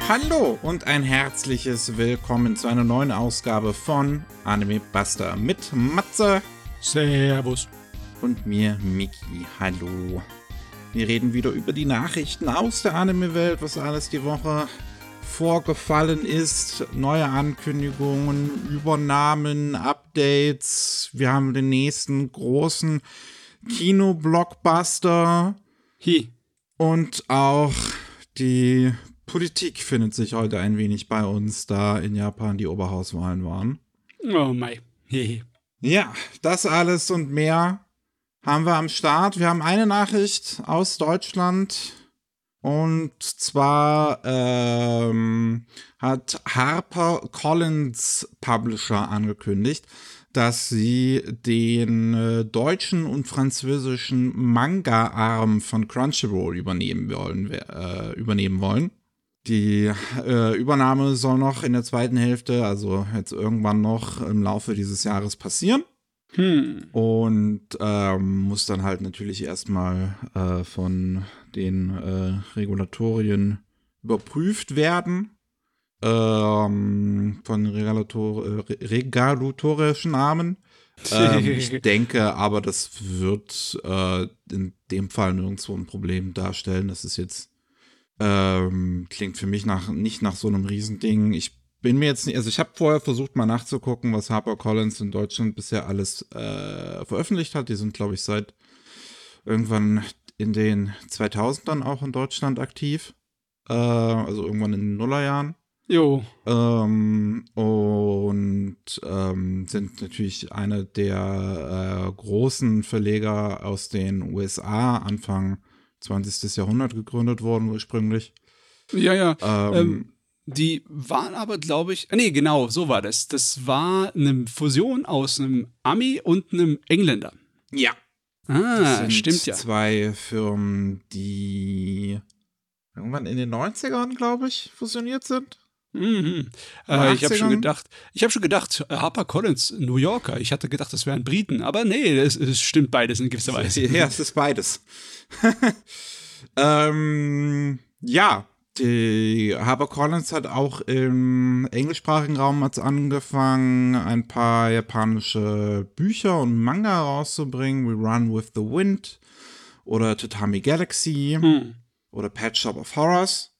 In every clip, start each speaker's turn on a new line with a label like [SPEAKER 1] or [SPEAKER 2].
[SPEAKER 1] Hallo und ein herzliches Willkommen zu einer neuen Ausgabe von Anime Buster mit Matze.
[SPEAKER 2] Servus.
[SPEAKER 1] Und mir, Miki. Hallo. Wir reden wieder über die Nachrichten aus der Anime-Welt, was alles die Woche vorgefallen ist. Neue Ankündigungen, Übernahmen, Updates. Wir haben den nächsten großen Kino-Blockbuster. Und auch die Politik findet sich heute ein wenig bei uns, da in Japan die Oberhauswahlen waren.
[SPEAKER 2] Oh mei.
[SPEAKER 1] Ja, das alles und mehr haben wir am Start. Wir haben eine Nachricht aus Deutschland. Und zwar hat HarperCollins Publisher angekündigt, dass sie den deutschen und französischen Manga-Arm von Crunchyroll übernehmen wollen. Die Übernahme soll noch in der zweiten Hälfte, also jetzt irgendwann noch im Laufe dieses Jahres passieren. Und muss dann halt natürlich erstmal von den Regulatorien überprüft werden. Von regulatorischen Namen. Ich denke aber, das wird in dem Fall nirgendwo ein Problem darstellen. Das ist jetzt klingt für mich nicht nach so einem Riesending. Ich bin mir jetzt nicht, also ich habe vorher versucht mal nachzugucken, was HarperCollins in Deutschland bisher alles veröffentlicht hat. Die sind, glaube ich, seit irgendwann in den 2000ern auch in Deutschland aktiv. Also irgendwann in den Nullerjahren.
[SPEAKER 2] Jo.
[SPEAKER 1] Sind natürlich eine der großen Verleger aus den USA, Anfang 20. Jahrhundert gegründet worden ursprünglich.
[SPEAKER 2] Ja. Die waren aber, glaube ich, nee, genau, so war das. Das war eine Fusion aus einem Ami und einem Engländer.
[SPEAKER 1] Ja.
[SPEAKER 2] Das sind stimmt ja.
[SPEAKER 1] Zwei Firmen, die irgendwann in den 90ern, glaube ich, fusioniert sind.
[SPEAKER 2] Ich habe schon gedacht, HarperCollins, New Yorker. Ich hatte gedacht, das wären Briten, aber nee, es stimmt beides in gewisser Weise.
[SPEAKER 1] Ja, es ist beides. Ja, die HarperCollins hat auch im englischsprachigen Raum angefangen, ein paar japanische Bücher und Manga rauszubringen, wie Run with the Wind oder Tatami Galaxy oder Pet Shop of Horrors.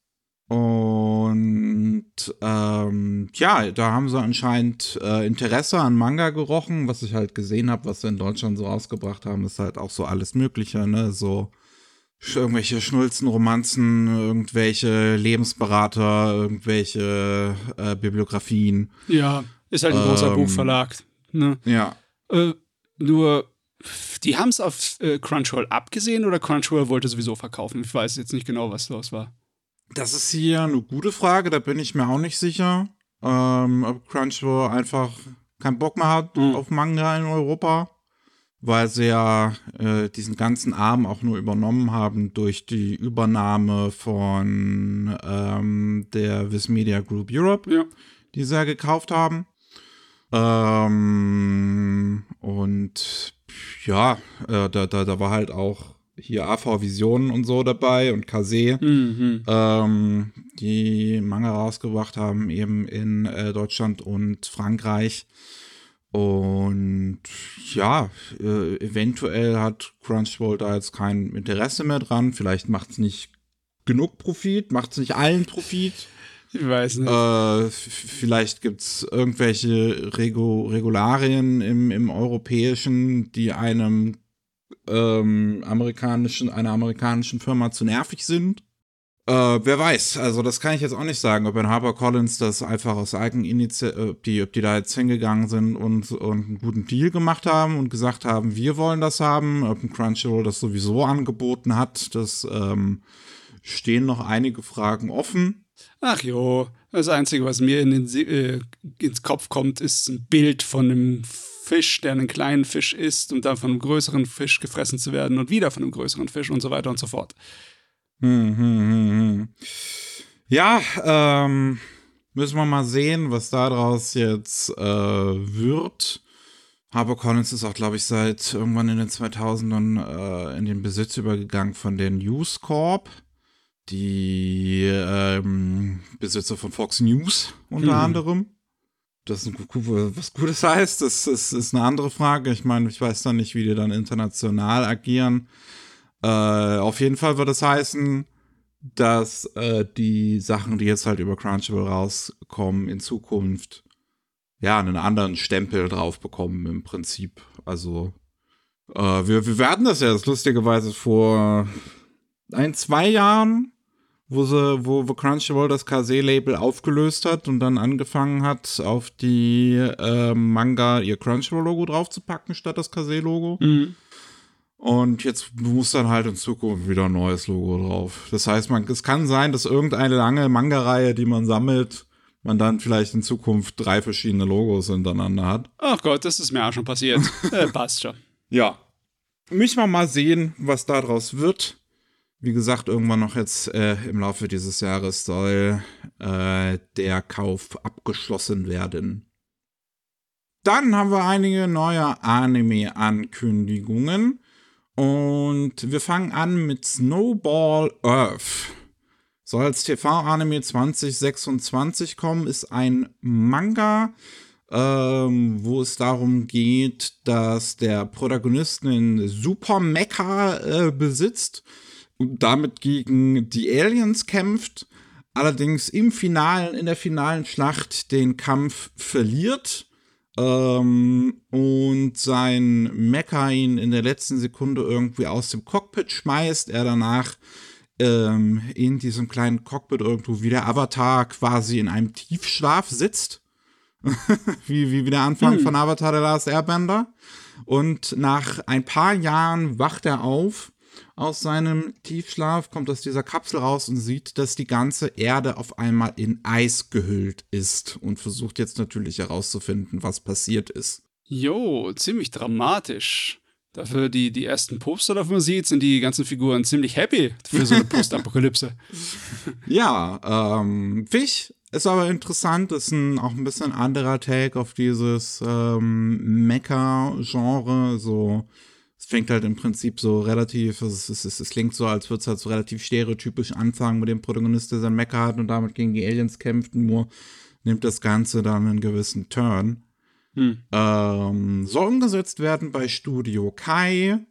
[SPEAKER 1] Und da haben sie anscheinend Interesse an Manga gerochen. Was ich halt gesehen habe, was sie in Deutschland so rausgebracht haben, ist halt auch so alles Mögliche, ne? So irgendwelche Schnulzen, Romanzen, irgendwelche Lebensberater, irgendwelche Bibliografien.
[SPEAKER 2] Ja, ist halt ein großer Buchverlag. Ne?
[SPEAKER 1] Ja.
[SPEAKER 2] Nur, die haben es auf Crunchyroll abgesehen oder Crunchyroll wollte sowieso verkaufen? Ich weiß jetzt nicht genau, was los war.
[SPEAKER 1] Das ist hier eine gute Frage, da bin ich mir auch nicht sicher. Ob Crunchyroll einfach keinen Bock mehr hat auf Manga in Europa, weil sie ja diesen ganzen Arm auch nur übernommen haben durch die Übernahme von der Viz Media Group Europe, die sie ja gekauft haben. Und ja, da war halt auch hier AV Visionen und so dabei und Kase, die Manga rausgebracht haben, eben in Deutschland und Frankreich. Und ja, eventuell hat Crunchyroll da jetzt kein Interesse mehr dran. Vielleicht macht es nicht genug Profit, macht es nicht allen Profit.
[SPEAKER 2] Ich weiß nicht.
[SPEAKER 1] Vielleicht gibt es irgendwelche Regularien im Europäischen, die einer amerikanischen Firma zu nervig sind. Wer weiß, also das kann ich jetzt auch nicht sagen, ob in HarperCollins das einfach aus Eigeninitiative, ob die da jetzt hingegangen sind und einen guten Deal gemacht haben und gesagt haben, wir wollen das haben, ob ein Crunchyroll das sowieso angeboten hat, das stehen noch einige Fragen offen.
[SPEAKER 2] Ach jo, das Einzige, was mir ins Kopf kommt, ist ein Bild von einem Fisch, der einen kleinen Fisch isst und dann von einem größeren Fisch gefressen zu werden und wieder von einem größeren Fisch und so weiter und so fort.
[SPEAKER 1] Ja, müssen wir mal sehen, was daraus jetzt wird. HarperCollins ist auch, glaube ich, seit irgendwann in den 2000ern in den Besitz übergegangen von der News Corp, die Besitzer von Fox News unter anderem. Das ist was Gutes heißt, das ist eine andere Frage. Ich meine, ich weiß dann nicht, wie die dann international agieren. Auf jeden Fall wird es heißen, dass die Sachen, die jetzt halt über Crunchyroll rauskommen, in Zukunft einen anderen Stempel drauf bekommen im Prinzip. Also wir hatten das ja lustigerweise vor 2 Jahren, wo Crunchyroll das Kase-Label aufgelöst hat und dann angefangen hat, auf die Manga ihr Crunchyroll-Logo draufzupacken statt das Kase-Logo. Mhm. Und jetzt muss dann halt in Zukunft wieder ein neues Logo drauf. Das heißt, es kann sein, dass irgendeine lange Manga-Reihe, die man sammelt, man dann vielleicht in Zukunft 3 verschiedene Logos hintereinander hat.
[SPEAKER 2] Ach Gott, das ist mir auch schon passiert. Passt schon.
[SPEAKER 1] Ja. Müssen wir mal sehen, was daraus wird. Wie gesagt, irgendwann noch jetzt im Laufe dieses Jahres soll der Kauf abgeschlossen werden. Dann haben wir einige neue Anime-Ankündigungen. Und wir fangen an mit Snowball Earth. Soll als TV-Anime 2026 kommen, ist ein Manga, wo es darum geht, dass der Protagonist einen Super Mecha besitzt und damit gegen die Aliens kämpft, allerdings in der finalen Schlacht den Kampf verliert und sein Mecha ihn in der letzten Sekunde irgendwie aus dem Cockpit schmeißt, er danach in diesem kleinen Cockpit irgendwo wie der Avatar quasi in einem Tiefschlaf sitzt. wie der Anfang von Avatar The Last Airbender. Und nach ein paar Jahren wacht er auf aus seinem Tiefschlaf, kommt aus dieser Kapsel raus und sieht, dass die ganze Erde auf einmal in Eis gehüllt ist und versucht jetzt natürlich herauszufinden, was passiert ist.
[SPEAKER 2] Jo, ziemlich dramatisch. Dafür die ersten Poster davon sieht, sind die ganzen Figuren ziemlich happy für so eine Postapokalypse.
[SPEAKER 1] Ja, Fisch ist aber interessant, ist auch ein bisschen anderer Take auf dieses Mecha-Genre, so. Es fängt halt im Prinzip so relativ, es klingt so, als würde es halt so relativ stereotypisch anfangen mit dem Protagonist, der sein Mecha hat und damit gegen die Aliens kämpft, nur nimmt das Ganze dann einen gewissen Turn. Soll umgesetzt werden bei Studio Kai,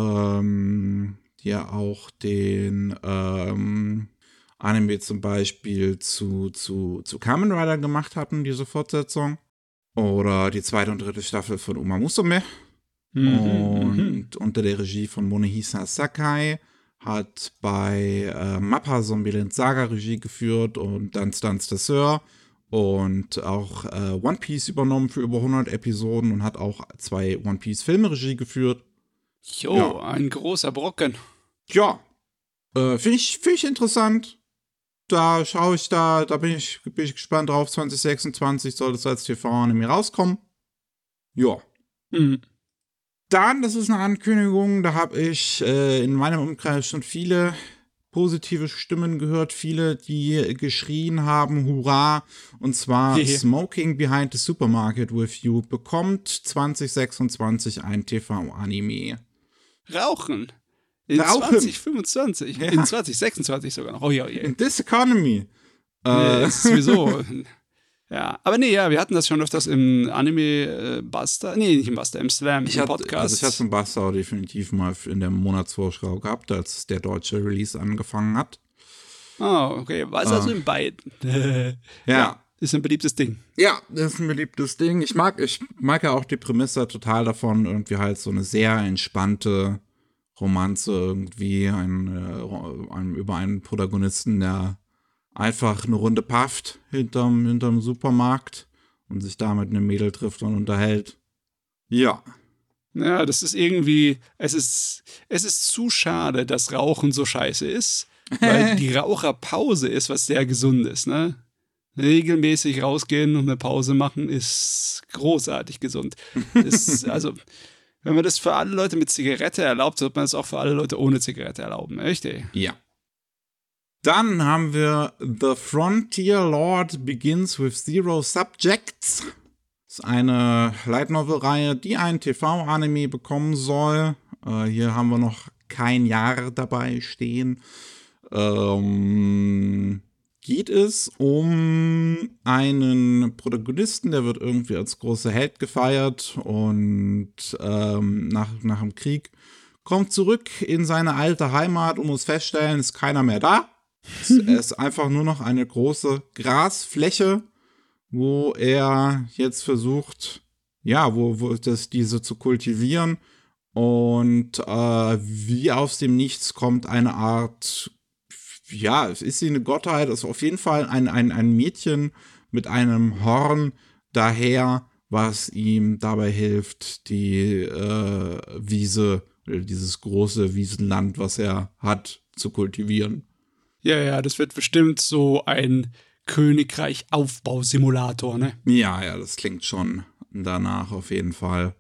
[SPEAKER 1] die ja auch den Anime zum Beispiel zu Kamen Rider gemacht hatten, diese Fortsetzung. Oder die 2. und 3. Staffel von Uma Musume. Und unter der Regie von Monehisa Sakai hat bei Mappa Zombieland Saga Regie geführt und Dance Dance Danseur und auch One Piece übernommen für über 100 Episoden und hat auch 2 One Piece Filme Regie geführt.
[SPEAKER 2] Jo, ja. Ein großer Brocken.
[SPEAKER 1] Ja, finde ich interessant. Da bin ich gespannt drauf. 2026 soll das als TV-Anime rauskommen. Ja. Dann, das ist eine Ankündigung, da habe ich in meinem Umkreis schon viele positive Stimmen gehört, viele, die geschrien haben, hurra, und zwar Smoking Behind the Supermarket with You bekommt 2026 ein TV-Anime.
[SPEAKER 2] Rauchen? In 2025? Ja. In 2026 sogar noch. Oh ja.
[SPEAKER 1] In this economy.
[SPEAKER 2] Das ist sowieso... Ja, aber wir hatten das schon öfters im Anime Buster, nicht im Buster, im Slam, im Podcast.
[SPEAKER 1] Ich hatte es im Buster definitiv mal in der Monatsvorschau gehabt, als der deutsche Release angefangen hat.
[SPEAKER 2] Oh, okay, war es also in beiden. Ja, ist ein beliebtes Ding.
[SPEAKER 1] Ja, das ist ein beliebtes Ding. Ich mag ja auch die Prämisse total davon, irgendwie halt so eine sehr entspannte Romanze irgendwie, über einen Protagonisten, der einfach eine Runde pafft hinterm Supermarkt und sich da mit einem Mädel trifft und unterhält. Ja.
[SPEAKER 2] Ja, das ist irgendwie, es ist zu schade, dass Rauchen so scheiße ist, weil die Raucherpause ist was sehr Gesundes, ne? Regelmäßig rausgehen und eine Pause machen ist großartig gesund. Also, wenn man das für alle Leute mit Zigarette erlaubt, sollte man es auch für alle Leute ohne Zigarette erlauben, echt, ey?
[SPEAKER 1] Ja. Dann haben wir The Frontier Lord Begins with Zero Subjects. Das ist eine Light Novel-Reihe, die einen TV-Anime bekommen soll. Hier haben wir noch kein Jahr dabei stehen. geht es um einen Protagonisten, der wird irgendwie als großer Held gefeiert und nach dem Krieg kommt zurück in seine alte Heimat und muss feststellen, ist keiner mehr da. Es ist einfach nur noch eine große Grasfläche, wo er jetzt versucht, diese zu kultivieren. Und wie aus dem Nichts kommt eine Art, ist sie eine Gottheit, ist auf jeden Fall ein Mädchen mit einem Horn daher, was ihm dabei hilft, die Wiese, dieses große Wiesenland, was er hat, zu kultivieren.
[SPEAKER 2] Ja, das wird bestimmt so ein Königreich-Aufbausimulator, ne?
[SPEAKER 1] Ja, das klingt schon danach auf jeden Fall.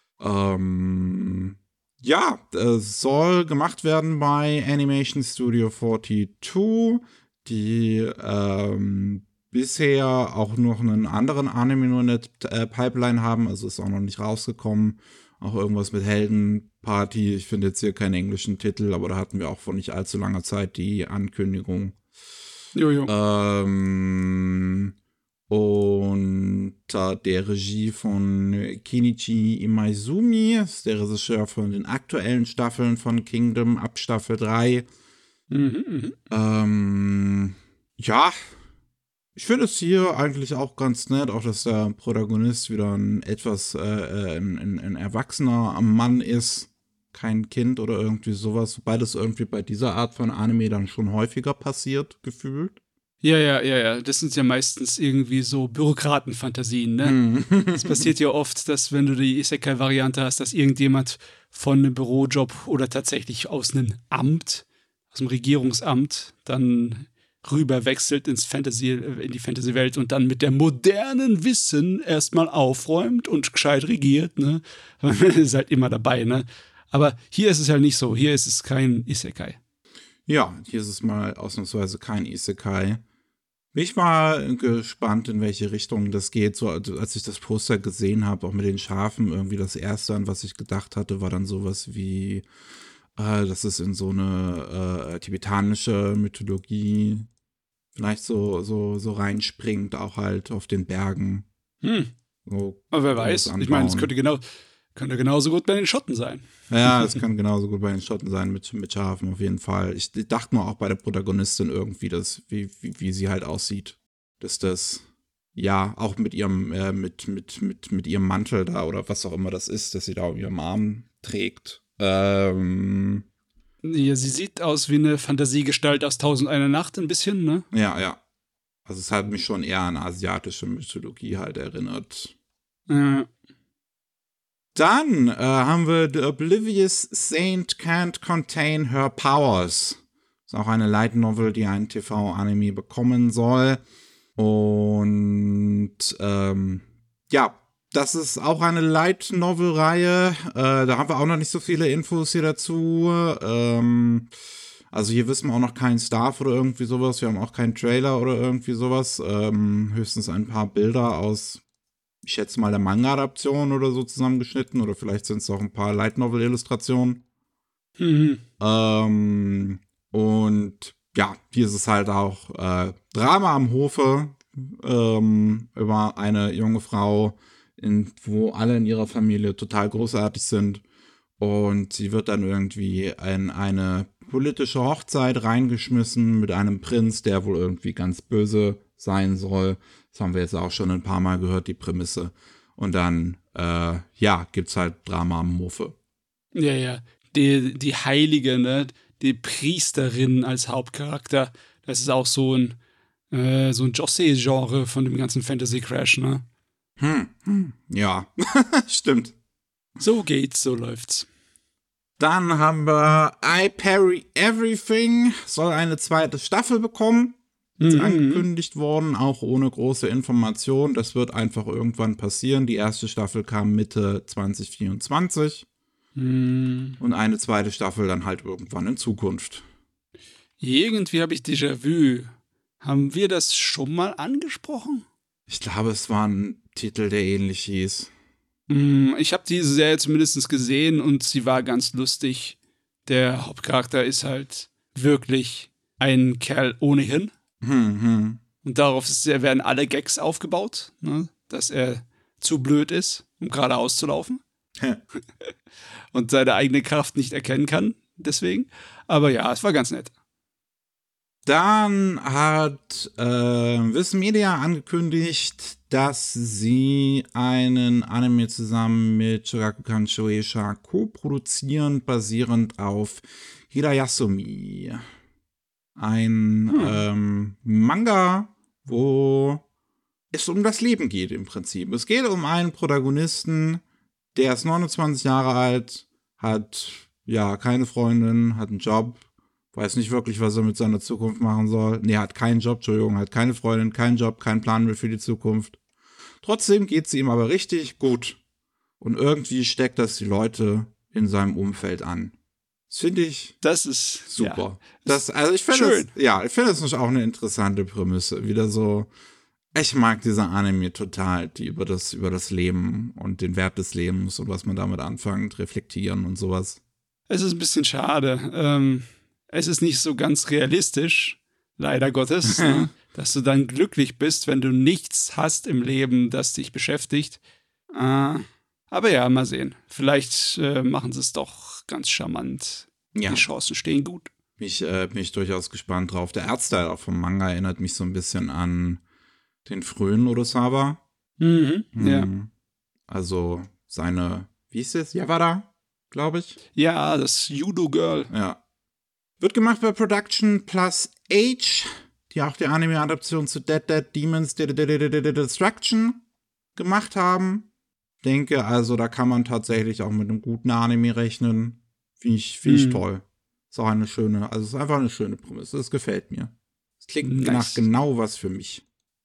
[SPEAKER 1] Es soll gemacht werden bei Animation Studio 42, die bisher auch noch einen anderen Anime nur in der Pipeline haben, also ist auch noch nicht rausgekommen. Auch irgendwas mit Heldenparty. Ich finde jetzt hier keinen englischen Titel, aber da hatten wir auch vor nicht allzu langer Zeit die Ankündigung.
[SPEAKER 2] Jojo.
[SPEAKER 1] Unter der Regie von Kenichi Imaizumi, ist der Regisseur von den aktuellen Staffeln von Kingdom ab Staffel 3. Ich finde es hier eigentlich auch ganz nett, auch dass der Protagonist wieder ein erwachsener Mann ist, kein Kind oder irgendwie sowas, wobei das irgendwie bei dieser Art von Anime dann schon häufiger passiert, gefühlt.
[SPEAKER 2] Ja. Das sind ja meistens irgendwie so Bürokratenfantasien, ne? Es passiert ja oft, dass wenn du die Isekai-Variante hast, dass irgendjemand von einem Bürojob oder tatsächlich aus einem Amt, aus dem Regierungsamt, dann rüber wechselt in die Fantasy-Welt und dann mit der modernen Wissen erstmal aufräumt und gescheit regiert, ne? Man ist halt immer dabei, ne? Aber hier ist es halt nicht so. Hier ist es kein Isekai.
[SPEAKER 1] Ja, hier ist es mal ausnahmsweise kein Isekai. Bin ich mal gespannt, in welche Richtung das geht. So, als ich das Poster gesehen habe, auch mit den Schafen, irgendwie das Erste, an was ich gedacht hatte, war dann sowas wie, dass es in so eine tibetanische Mythologie vielleicht so reinspringt, auch halt auf den Bergen. So,
[SPEAKER 2] aber wer weiß, ich meine, es könnte genauso gut bei den Schotten sein.
[SPEAKER 1] Ja, es kann genauso gut bei den Schotten sein, mit Schafen auf jeden Fall. Ich dachte nur auch bei der Protagonistin irgendwie, dass, wie sie halt aussieht. Dass das, ja, auch mit ihrem, mit ihrem Mantel da oder was auch immer das ist, dass sie da auf ihrem Arm trägt.
[SPEAKER 2] Ja, sie sieht aus wie eine Fantasiegestalt aus 1001 Nacht ein bisschen, ne?
[SPEAKER 1] Ja. Also es hat mich schon eher an asiatische Mythologie halt erinnert. Dann haben wir The Oblivious Saint Can't Contain Her Powers. Ist auch eine Light Novel, die einen TV-Anime bekommen soll. Und das ist auch eine Light Novel-Reihe. Da haben wir auch noch nicht so viele Infos hier dazu. Also hier wissen wir auch noch keinen Staff oder irgendwie sowas. Wir haben auch keinen Trailer oder irgendwie sowas. Höchstens ein paar Bilder aus, ich schätze mal, der Manga-Adaption oder so zusammengeschnitten. Oder vielleicht sind es auch ein paar Light Novel-Illustrationen. Und ja, hier ist es halt auch Drama am Hofe über eine junge Frau, wo alle in ihrer Familie total großartig sind. Und sie wird dann irgendwie in eine politische Hochzeit reingeschmissen mit einem Prinz, der wohl irgendwie ganz böse sein soll. Das haben wir jetzt auch schon ein paar Mal gehört, die Prämisse. Und dann, gibt's halt Drama am Hofe.
[SPEAKER 2] Ja. Die Heilige, ne? Die Priesterin als Hauptcharakter. Das ist auch so ein Josei-Genre von dem ganzen Fantasy-Crash, ne?
[SPEAKER 1] Ja, stimmt.
[SPEAKER 2] So geht's, so läuft's.
[SPEAKER 1] Dann haben wir I Parry Everything, soll eine zweite Staffel bekommen. Ist angekündigt worden, auch ohne große Information. Das wird einfach irgendwann passieren. Die erste Staffel kam Mitte 2024. Und eine zweite Staffel dann halt irgendwann in Zukunft.
[SPEAKER 2] Irgendwie habe ich Déjà-vu. Haben wir das schon mal angesprochen?
[SPEAKER 1] Ich glaube, es war ein Titel, der ähnlich hieß.
[SPEAKER 2] Ich habe diese Serie zumindest gesehen und sie war ganz lustig. Der Hauptcharakter ist halt wirklich ein Kerl ohne Hirn.
[SPEAKER 1] Hm.
[SPEAKER 2] Und darauf werden alle Gags aufgebaut, ne? Dass er zu blöd ist, um geradeaus zu laufen. Und seine eigene Kraft nicht erkennen kann, deswegen. Aber ja, es war ganz nett.
[SPEAKER 1] Dann hat Viz Media angekündigt, dass sie einen Anime zusammen mit Shogakukan Shueisha co-produzieren, basierend auf Hirayasumi. Ein Manga, wo es um das Leben geht im Prinzip. Es geht um einen Protagonisten, der ist 29 Jahre alt, hat ja keine Freundin, hat einen Job, weiß nicht wirklich, was er mit seiner Zukunft machen soll. Nee, hat keinen Job, Entschuldigung, hat keine Freundin, keinen Job, keinen Plan mehr für die Zukunft. Trotzdem geht es ihm aber richtig gut. Und irgendwie steckt das die Leute in seinem Umfeld an. Das finde ich super. Ja, ich finde das auch eine interessante Prämisse. Wieder so, ich mag diese Anime total, die über das Leben und den Wert des Lebens und was man damit anfängt, reflektieren und sowas.
[SPEAKER 2] Es ist ein bisschen schade. Es ist nicht so ganz realistisch, leider Gottes, ne? Dass du dann glücklich bist, wenn du nichts hast im Leben, das dich beschäftigt. Aber ja, mal sehen. Vielleicht machen sie es doch ganz charmant. Ja. Die Chancen stehen gut.
[SPEAKER 1] Bin ich durchaus gespannt drauf. Der Artstyle auch vom Manga erinnert mich so ein bisschen an den frühen Urasawa.
[SPEAKER 2] Ja.
[SPEAKER 1] Also seine, wie hieß es? Yawara, glaube ich.
[SPEAKER 2] Ja, das Judo-Girl.
[SPEAKER 1] Ja. Wird gemacht bei Production Plus H, die auch die Anime-Adaption zu Dead Demons Destruction gemacht haben. Denke also, da kann man tatsächlich auch mit einem guten Anime rechnen. Finde ich toll. Ist auch es ist einfach eine schöne Prämisse. Das gefällt mir. Es klingt nach genau was für mich.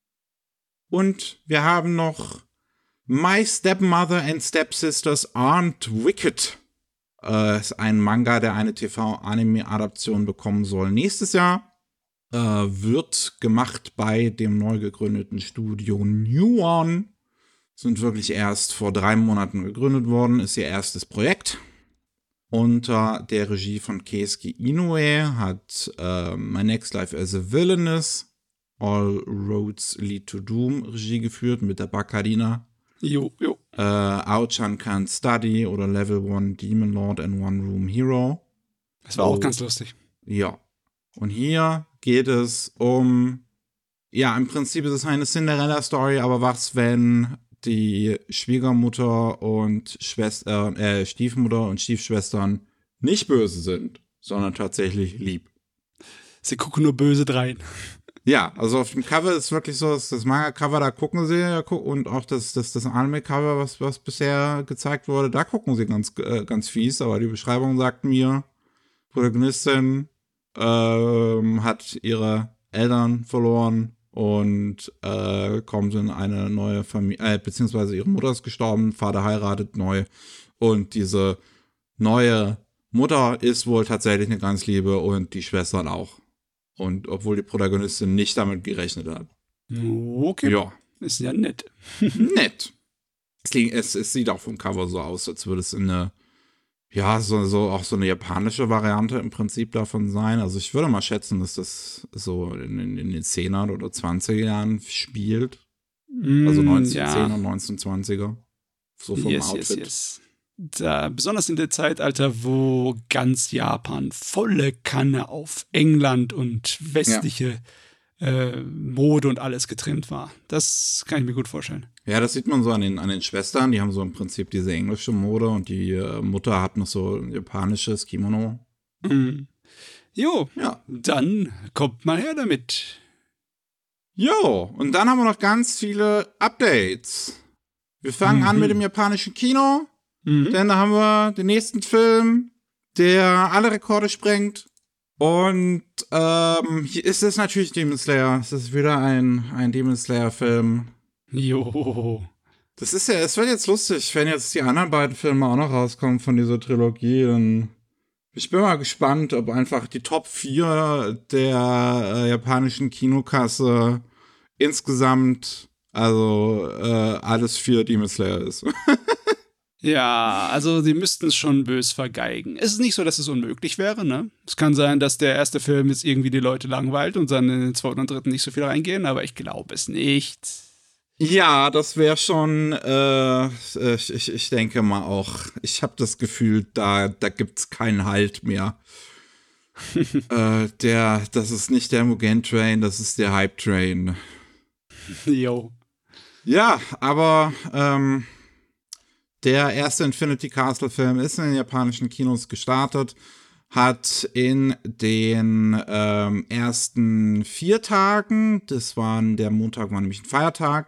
[SPEAKER 1] Und wir haben noch My Stepmother and Stepsisters Aren't Wicked. Ist ein Manga, der eine TV-Anime-Adaption bekommen soll nächstes Jahr. Wird gemacht bei dem neu gegründeten Studio New One. Sind wirklich erst vor 3 Monaten gegründet worden. Ist ihr erstes Projekt. Unter der Regie von Keisuke Inoue hat My Next Life as a Villainess, All Roads Lead to Doom Regie geführt mit der Baccarina.
[SPEAKER 2] Jo.
[SPEAKER 1] Ao-chan Can't Study oder Level 1 Demon Lord and One Room Hero.
[SPEAKER 2] Das war auch ganz lustig.
[SPEAKER 1] Ja. Und hier geht es um, ja, im Prinzip ist es eine Cinderella-Story, aber was, wenn die Schwiegermutter und Stiefmutter und Stiefschwestern nicht böse sind, sondern tatsächlich lieb.
[SPEAKER 2] Sie gucken nur böse drein.
[SPEAKER 1] Ja, also auf dem Cover ist wirklich so, das Manga-Cover, da gucken sie, und auch das Anime-Cover, was bisher gezeigt wurde, da gucken sie ganz fies, aber die Beschreibung sagt mir, Protagonistin hat ihre Eltern verloren und kommt in eine neue Familie, beziehungsweise ihre Mutter ist gestorben, Vater heiratet neu und diese neue Mutter ist wohl tatsächlich eine ganz liebe und die Schwestern auch. Und obwohl die Protagonistin nicht damit gerechnet hat.
[SPEAKER 2] Okay.
[SPEAKER 1] Ja.
[SPEAKER 2] Ist ja nett.
[SPEAKER 1] Nett. Es sieht auch vom Cover so aus, als würde es in eine, ja, auch so eine japanische Variante im Prinzip davon sein. Also ich würde mal schätzen, dass das so in den 10er oder 20er Jahren spielt. Also 1910er und 1920er. So vom Outfit.
[SPEAKER 2] Yes. Da, besonders in der Zeitalter, wo ganz Japan volle Kanne auf England und westliche Mode und alles getrimmt war. Das kann ich mir gut vorstellen.
[SPEAKER 1] Ja, das sieht man so an den Schwestern. Die haben so im Prinzip diese englische Mode und die Mutter hat noch so ein japanisches Kimono.
[SPEAKER 2] Jo, ja. Dann kommt mal her damit.
[SPEAKER 1] Jo, und dann haben wir noch ganz viele Updates. Wir fangen an mit dem japanischen Kino. Denn da haben wir den nächsten Film, der alle Rekorde sprengt. Und hier ist es natürlich Demon Slayer. Es ist wieder ein Demon Slayer-Film.
[SPEAKER 2] Jo.
[SPEAKER 1] Das ist ja, es wird jetzt lustig, wenn jetzt die anderen beiden Filme auch noch rauskommen von dieser Trilogie. Dann ich bin mal gespannt, ob einfach die Top 4 der japanischen Kinokasse insgesamt, also alles für Demon Slayer ist.
[SPEAKER 2] Ja, also sie müssten es schon bös vergeigen. Es ist nicht so, dass es unmöglich wäre, ne? Es kann sein, dass der erste Film jetzt irgendwie die Leute langweilt und dann in den zweiten und dritten nicht so viel reingehen, aber ich glaube es nicht.
[SPEAKER 1] Ja, das wäre schon, ich denke mal auch, ich habe das Gefühl, da gibt's keinen Halt mehr. Das ist nicht der Mugen Train, das ist der Hype Train.
[SPEAKER 2] Jo.
[SPEAKER 1] Ja, aber der erste Infinity Castle Film ist in den japanischen Kinos gestartet, hat in den ersten 4 Tagen, das waren der Montag war nämlich ein Feiertag,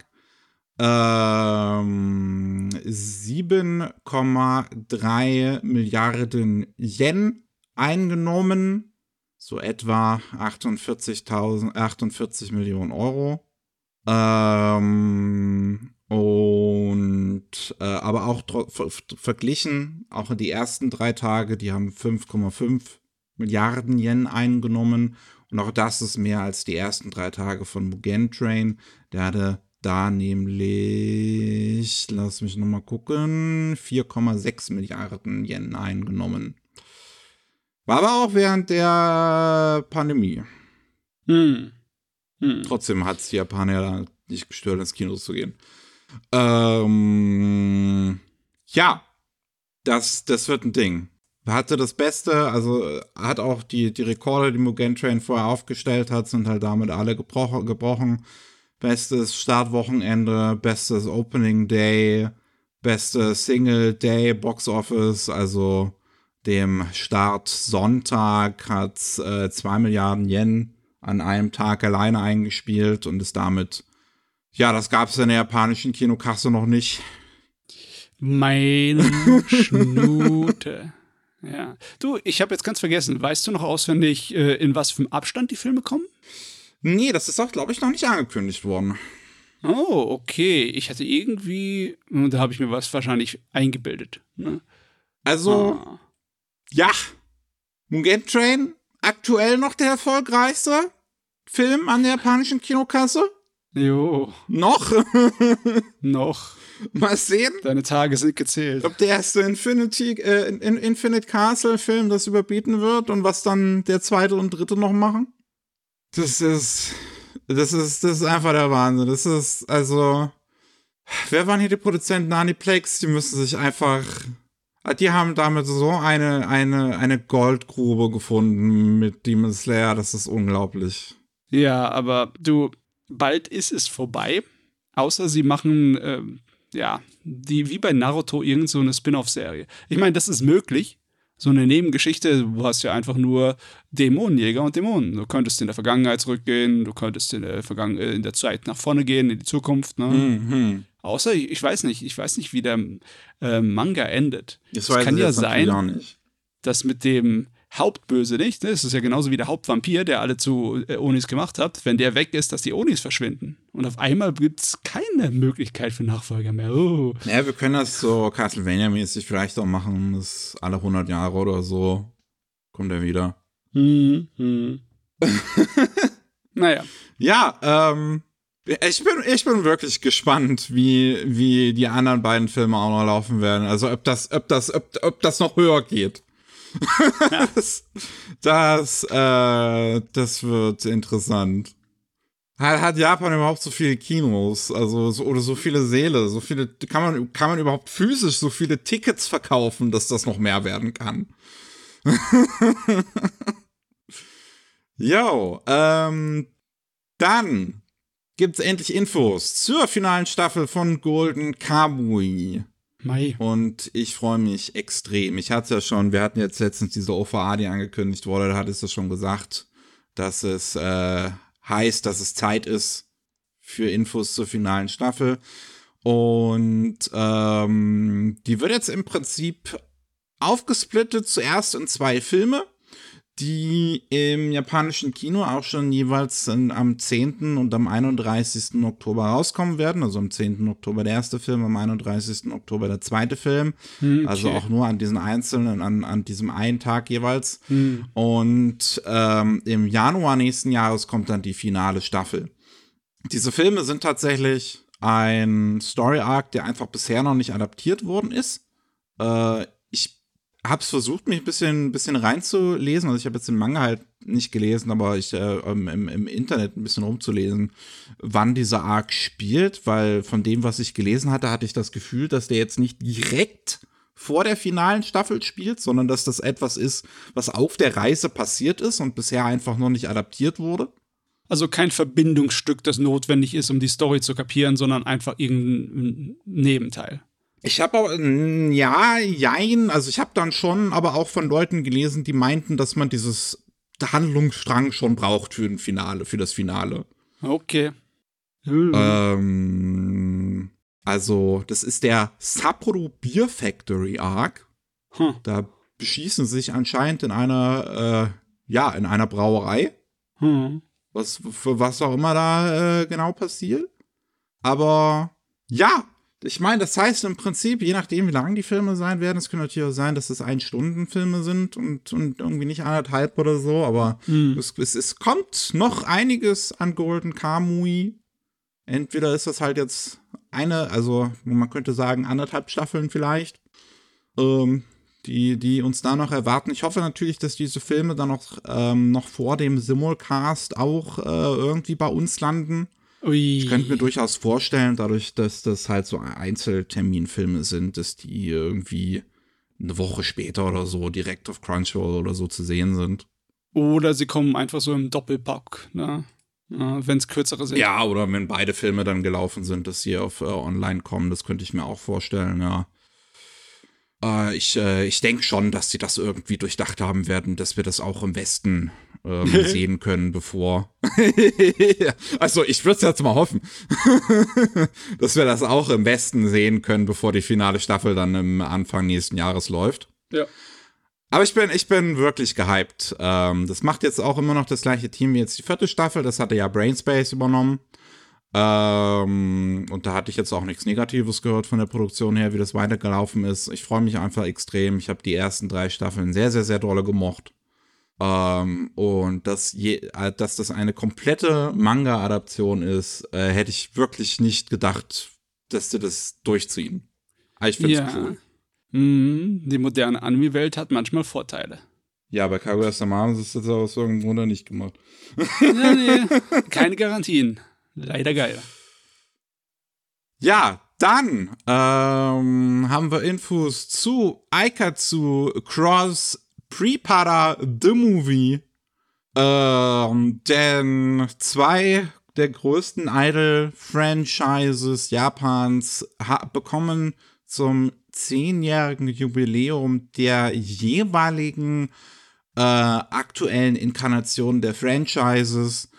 [SPEAKER 1] 7,3 Milliarden Yen eingenommen, so etwa 48 Millionen Euro. Aber auch verglichen, auch in die ersten 3 Tage, die haben 5,5 Milliarden Yen eingenommen. Und auch das ist mehr als die ersten 3 Tage von Mugen Train. Der hatte da nämlich, lass mich nochmal gucken, 4,6 Milliarden Yen eingenommen. War aber auch während der Pandemie. Trotzdem hat es die Japaner ja nicht gestört, ins Kino zu gehen. Ja, das wird ein Ding. Hatte das Beste, also hat auch die Rekorde, die Mugen Train vorher aufgestellt hat, sind halt damit alle gebrochen. Bestes Startwochenende, bestes Opening Day, bestes Single Day Box Office, also dem Start Sonntag hat 2 Milliarden Yen an einem Tag alleine eingespielt und ist damit, ja, das gab es in der japanischen Kinokasse noch nicht.
[SPEAKER 2] Meine Schnute. Ja. Du, ich habe jetzt ganz vergessen, weißt du noch auswendig, in was für einem Abstand die Filme kommen?
[SPEAKER 1] Nee, das ist auch, glaube ich, noch nicht angekündigt worden.
[SPEAKER 2] Oh, okay. Ich hatte irgendwie, da habe ich mir was wahrscheinlich eingebildet. Ne?
[SPEAKER 1] Also, ja, Mugen Train, aktuell noch der erfolgreichste Film an der japanischen Kinokasse.
[SPEAKER 2] Jo.
[SPEAKER 1] Noch?
[SPEAKER 2] Noch.
[SPEAKER 1] Mal sehen.
[SPEAKER 2] Deine Tage sind gezählt.
[SPEAKER 1] Ob der erste Infinite Castle Film das überbieten wird und was dann der zweite und dritte noch machen. Das ist einfach der Wahnsinn. Das ist, also, wer waren hier die Produzenten? Aniplex, die müssen sich einfach, die haben damit so eine Goldgrube gefunden mit Demon Slayer, das ist unglaublich.
[SPEAKER 2] Ja, aber du, bald ist es vorbei. Außer sie machen, wie bei Naruto irgend so eine Spin-off-Serie. Ich meine, das ist möglich. So eine Nebengeschichte, du hast ja einfach nur Dämonenjäger und Dämonen. Du könntest in der Vergangenheit zurückgehen, du könntest in der Zeit nach vorne gehen, in die Zukunft. Ne?
[SPEAKER 1] Mhm.
[SPEAKER 2] Außer, ich weiß nicht, wie der Manga endet.
[SPEAKER 1] Es
[SPEAKER 2] kann ja sein,
[SPEAKER 1] auch nicht.
[SPEAKER 2] dass mit dem Hauptbösewicht, ne, das ist ja genauso wie der Hauptvampir, der alle zu Onis gemacht hat, wenn der weg ist, dass die Onis verschwinden. Und auf einmal gibt es keine Möglichkeit für Nachfolger mehr. Oh.
[SPEAKER 1] Ja, wir können das so Castlevania-mäßig vielleicht auch machen, dass alle 100 Jahre oder so kommt er wieder.
[SPEAKER 2] Naja.
[SPEAKER 1] Ja, ich bin wirklich gespannt, wie die anderen beiden Filme auch noch laufen werden. Also ob das noch höher geht.
[SPEAKER 2] Ja.
[SPEAKER 1] Das wird interessant. Hat Japan überhaupt so viele Kinos, also oder so viele Säle, so viele, kann man überhaupt physisch so viele Tickets verkaufen, dass das noch mehr werden kann? Jo, dann gibt's endlich Infos zur finalen Staffel von Golden Kamuy.
[SPEAKER 2] Mai.
[SPEAKER 1] Und ich freue mich extrem. Wir hatten jetzt letztens diese OVA, die angekündigt wurde, da hattest du schon gesagt, dass es heißt, dass es Zeit ist für Infos zur finalen Staffel. Und die wird jetzt im Prinzip aufgesplittet zuerst in 2 Filme, die im japanischen Kino auch schon jeweils am 10. und am 31. Oktober rauskommen werden. Also am 10. Oktober der erste Film, am 31. Oktober der zweite Film. Okay. Also auch nur an diesen einzelnen, an diesem einen Tag jeweils. Und im Januar nächsten Jahres kommt dann die finale Staffel. Diese Filme sind tatsächlich ein Story-Arc, der einfach bisher noch nicht adaptiert worden ist. Ich habe es versucht, mich ein bisschen reinzulesen. Also ich habe jetzt den Manga halt nicht gelesen, aber im Internet ein bisschen rumzulesen, wann dieser Arc spielt, weil von dem, was ich gelesen hatte, hatte ich das Gefühl, dass der jetzt nicht direkt vor der finalen Staffel spielt, sondern dass das etwas ist, was auf der Reise passiert ist und bisher einfach noch nicht adaptiert wurde.
[SPEAKER 2] Also kein Verbindungsstück, das notwendig ist, um die Story zu kapieren, sondern einfach irgendein Nebenteil.
[SPEAKER 1] Ich habe auch, jein, also ich habe dann schon aber auch von Leuten gelesen, die meinten, dass man dieses Handlungsstrang schon braucht für das Finale.
[SPEAKER 2] Okay.
[SPEAKER 1] Also, das ist der Sapporo Beer Factory Arc. Da beschießen sie sich anscheinend in einer Brauerei. Für was auch immer da genau passiert. Aber ja, ich meine, das heißt im Prinzip, je nachdem, wie lang die Filme sein werden, es kann natürlich auch sein, dass es 1-Stunden-Filme sind und irgendwie nicht 1,5 oder so, aber es kommt noch einiges an Golden Kamui. Entweder ist das halt jetzt also man könnte sagen 1,5 Staffeln vielleicht, die uns da noch erwarten. Ich hoffe natürlich, dass diese Filme dann noch vor dem Simulcast auch irgendwie bei uns landen.
[SPEAKER 2] Ui.
[SPEAKER 1] Ich könnte mir durchaus vorstellen, dadurch, dass das halt so Einzelterminfilme sind, dass die irgendwie eine Woche später oder so direkt auf Crunchyroll oder so zu sehen sind.
[SPEAKER 2] Oder sie kommen einfach so im Doppelpack, ne? Wenn es kürzere sind.
[SPEAKER 1] Ja, oder wenn beide Filme dann gelaufen sind, dass sie auf online kommen, das könnte ich mir auch vorstellen, ja. Ich denke schon, dass sie das irgendwie durchdacht haben werden, dass wir das auch im Westen sehen können, bevor. Also, ich würde es jetzt mal hoffen, dass wir das auch im Westen sehen können, bevor die finale Staffel dann im Anfang nächsten Jahres läuft.
[SPEAKER 2] Ja.
[SPEAKER 1] Aber ich bin wirklich gehypt. Das macht jetzt auch immer noch das gleiche Team wie jetzt die 4. Staffel. Das hatte ja Brainspace übernommen. Und da hatte ich jetzt auch nichts Negatives gehört von der Produktion her, wie das weitergelaufen ist. Ich freue mich einfach extrem. Ich habe die ersten 3 Staffeln sehr, sehr, sehr dolle gemocht. Und dass das eine komplette Manga-Adaption ist, hätte ich wirklich nicht gedacht, dass sie das durchziehen. Aber ich finde es cool.
[SPEAKER 2] Die moderne Anime-Welt hat manchmal Vorteile.
[SPEAKER 1] Ja, bei Kaguya-sama ist das aus irgendeinem Grund nicht gemacht.
[SPEAKER 2] Ja, nee, keine Garantien. Leider geil.
[SPEAKER 1] Ja, dann haben wir Infos zu Aikatsu Cross Prepara The Movie. Denn 2 der größten Idol-Franchises Japans bekommen zum 10-jährigen Jubiläum der jeweiligen aktuellen Inkarnation der Franchises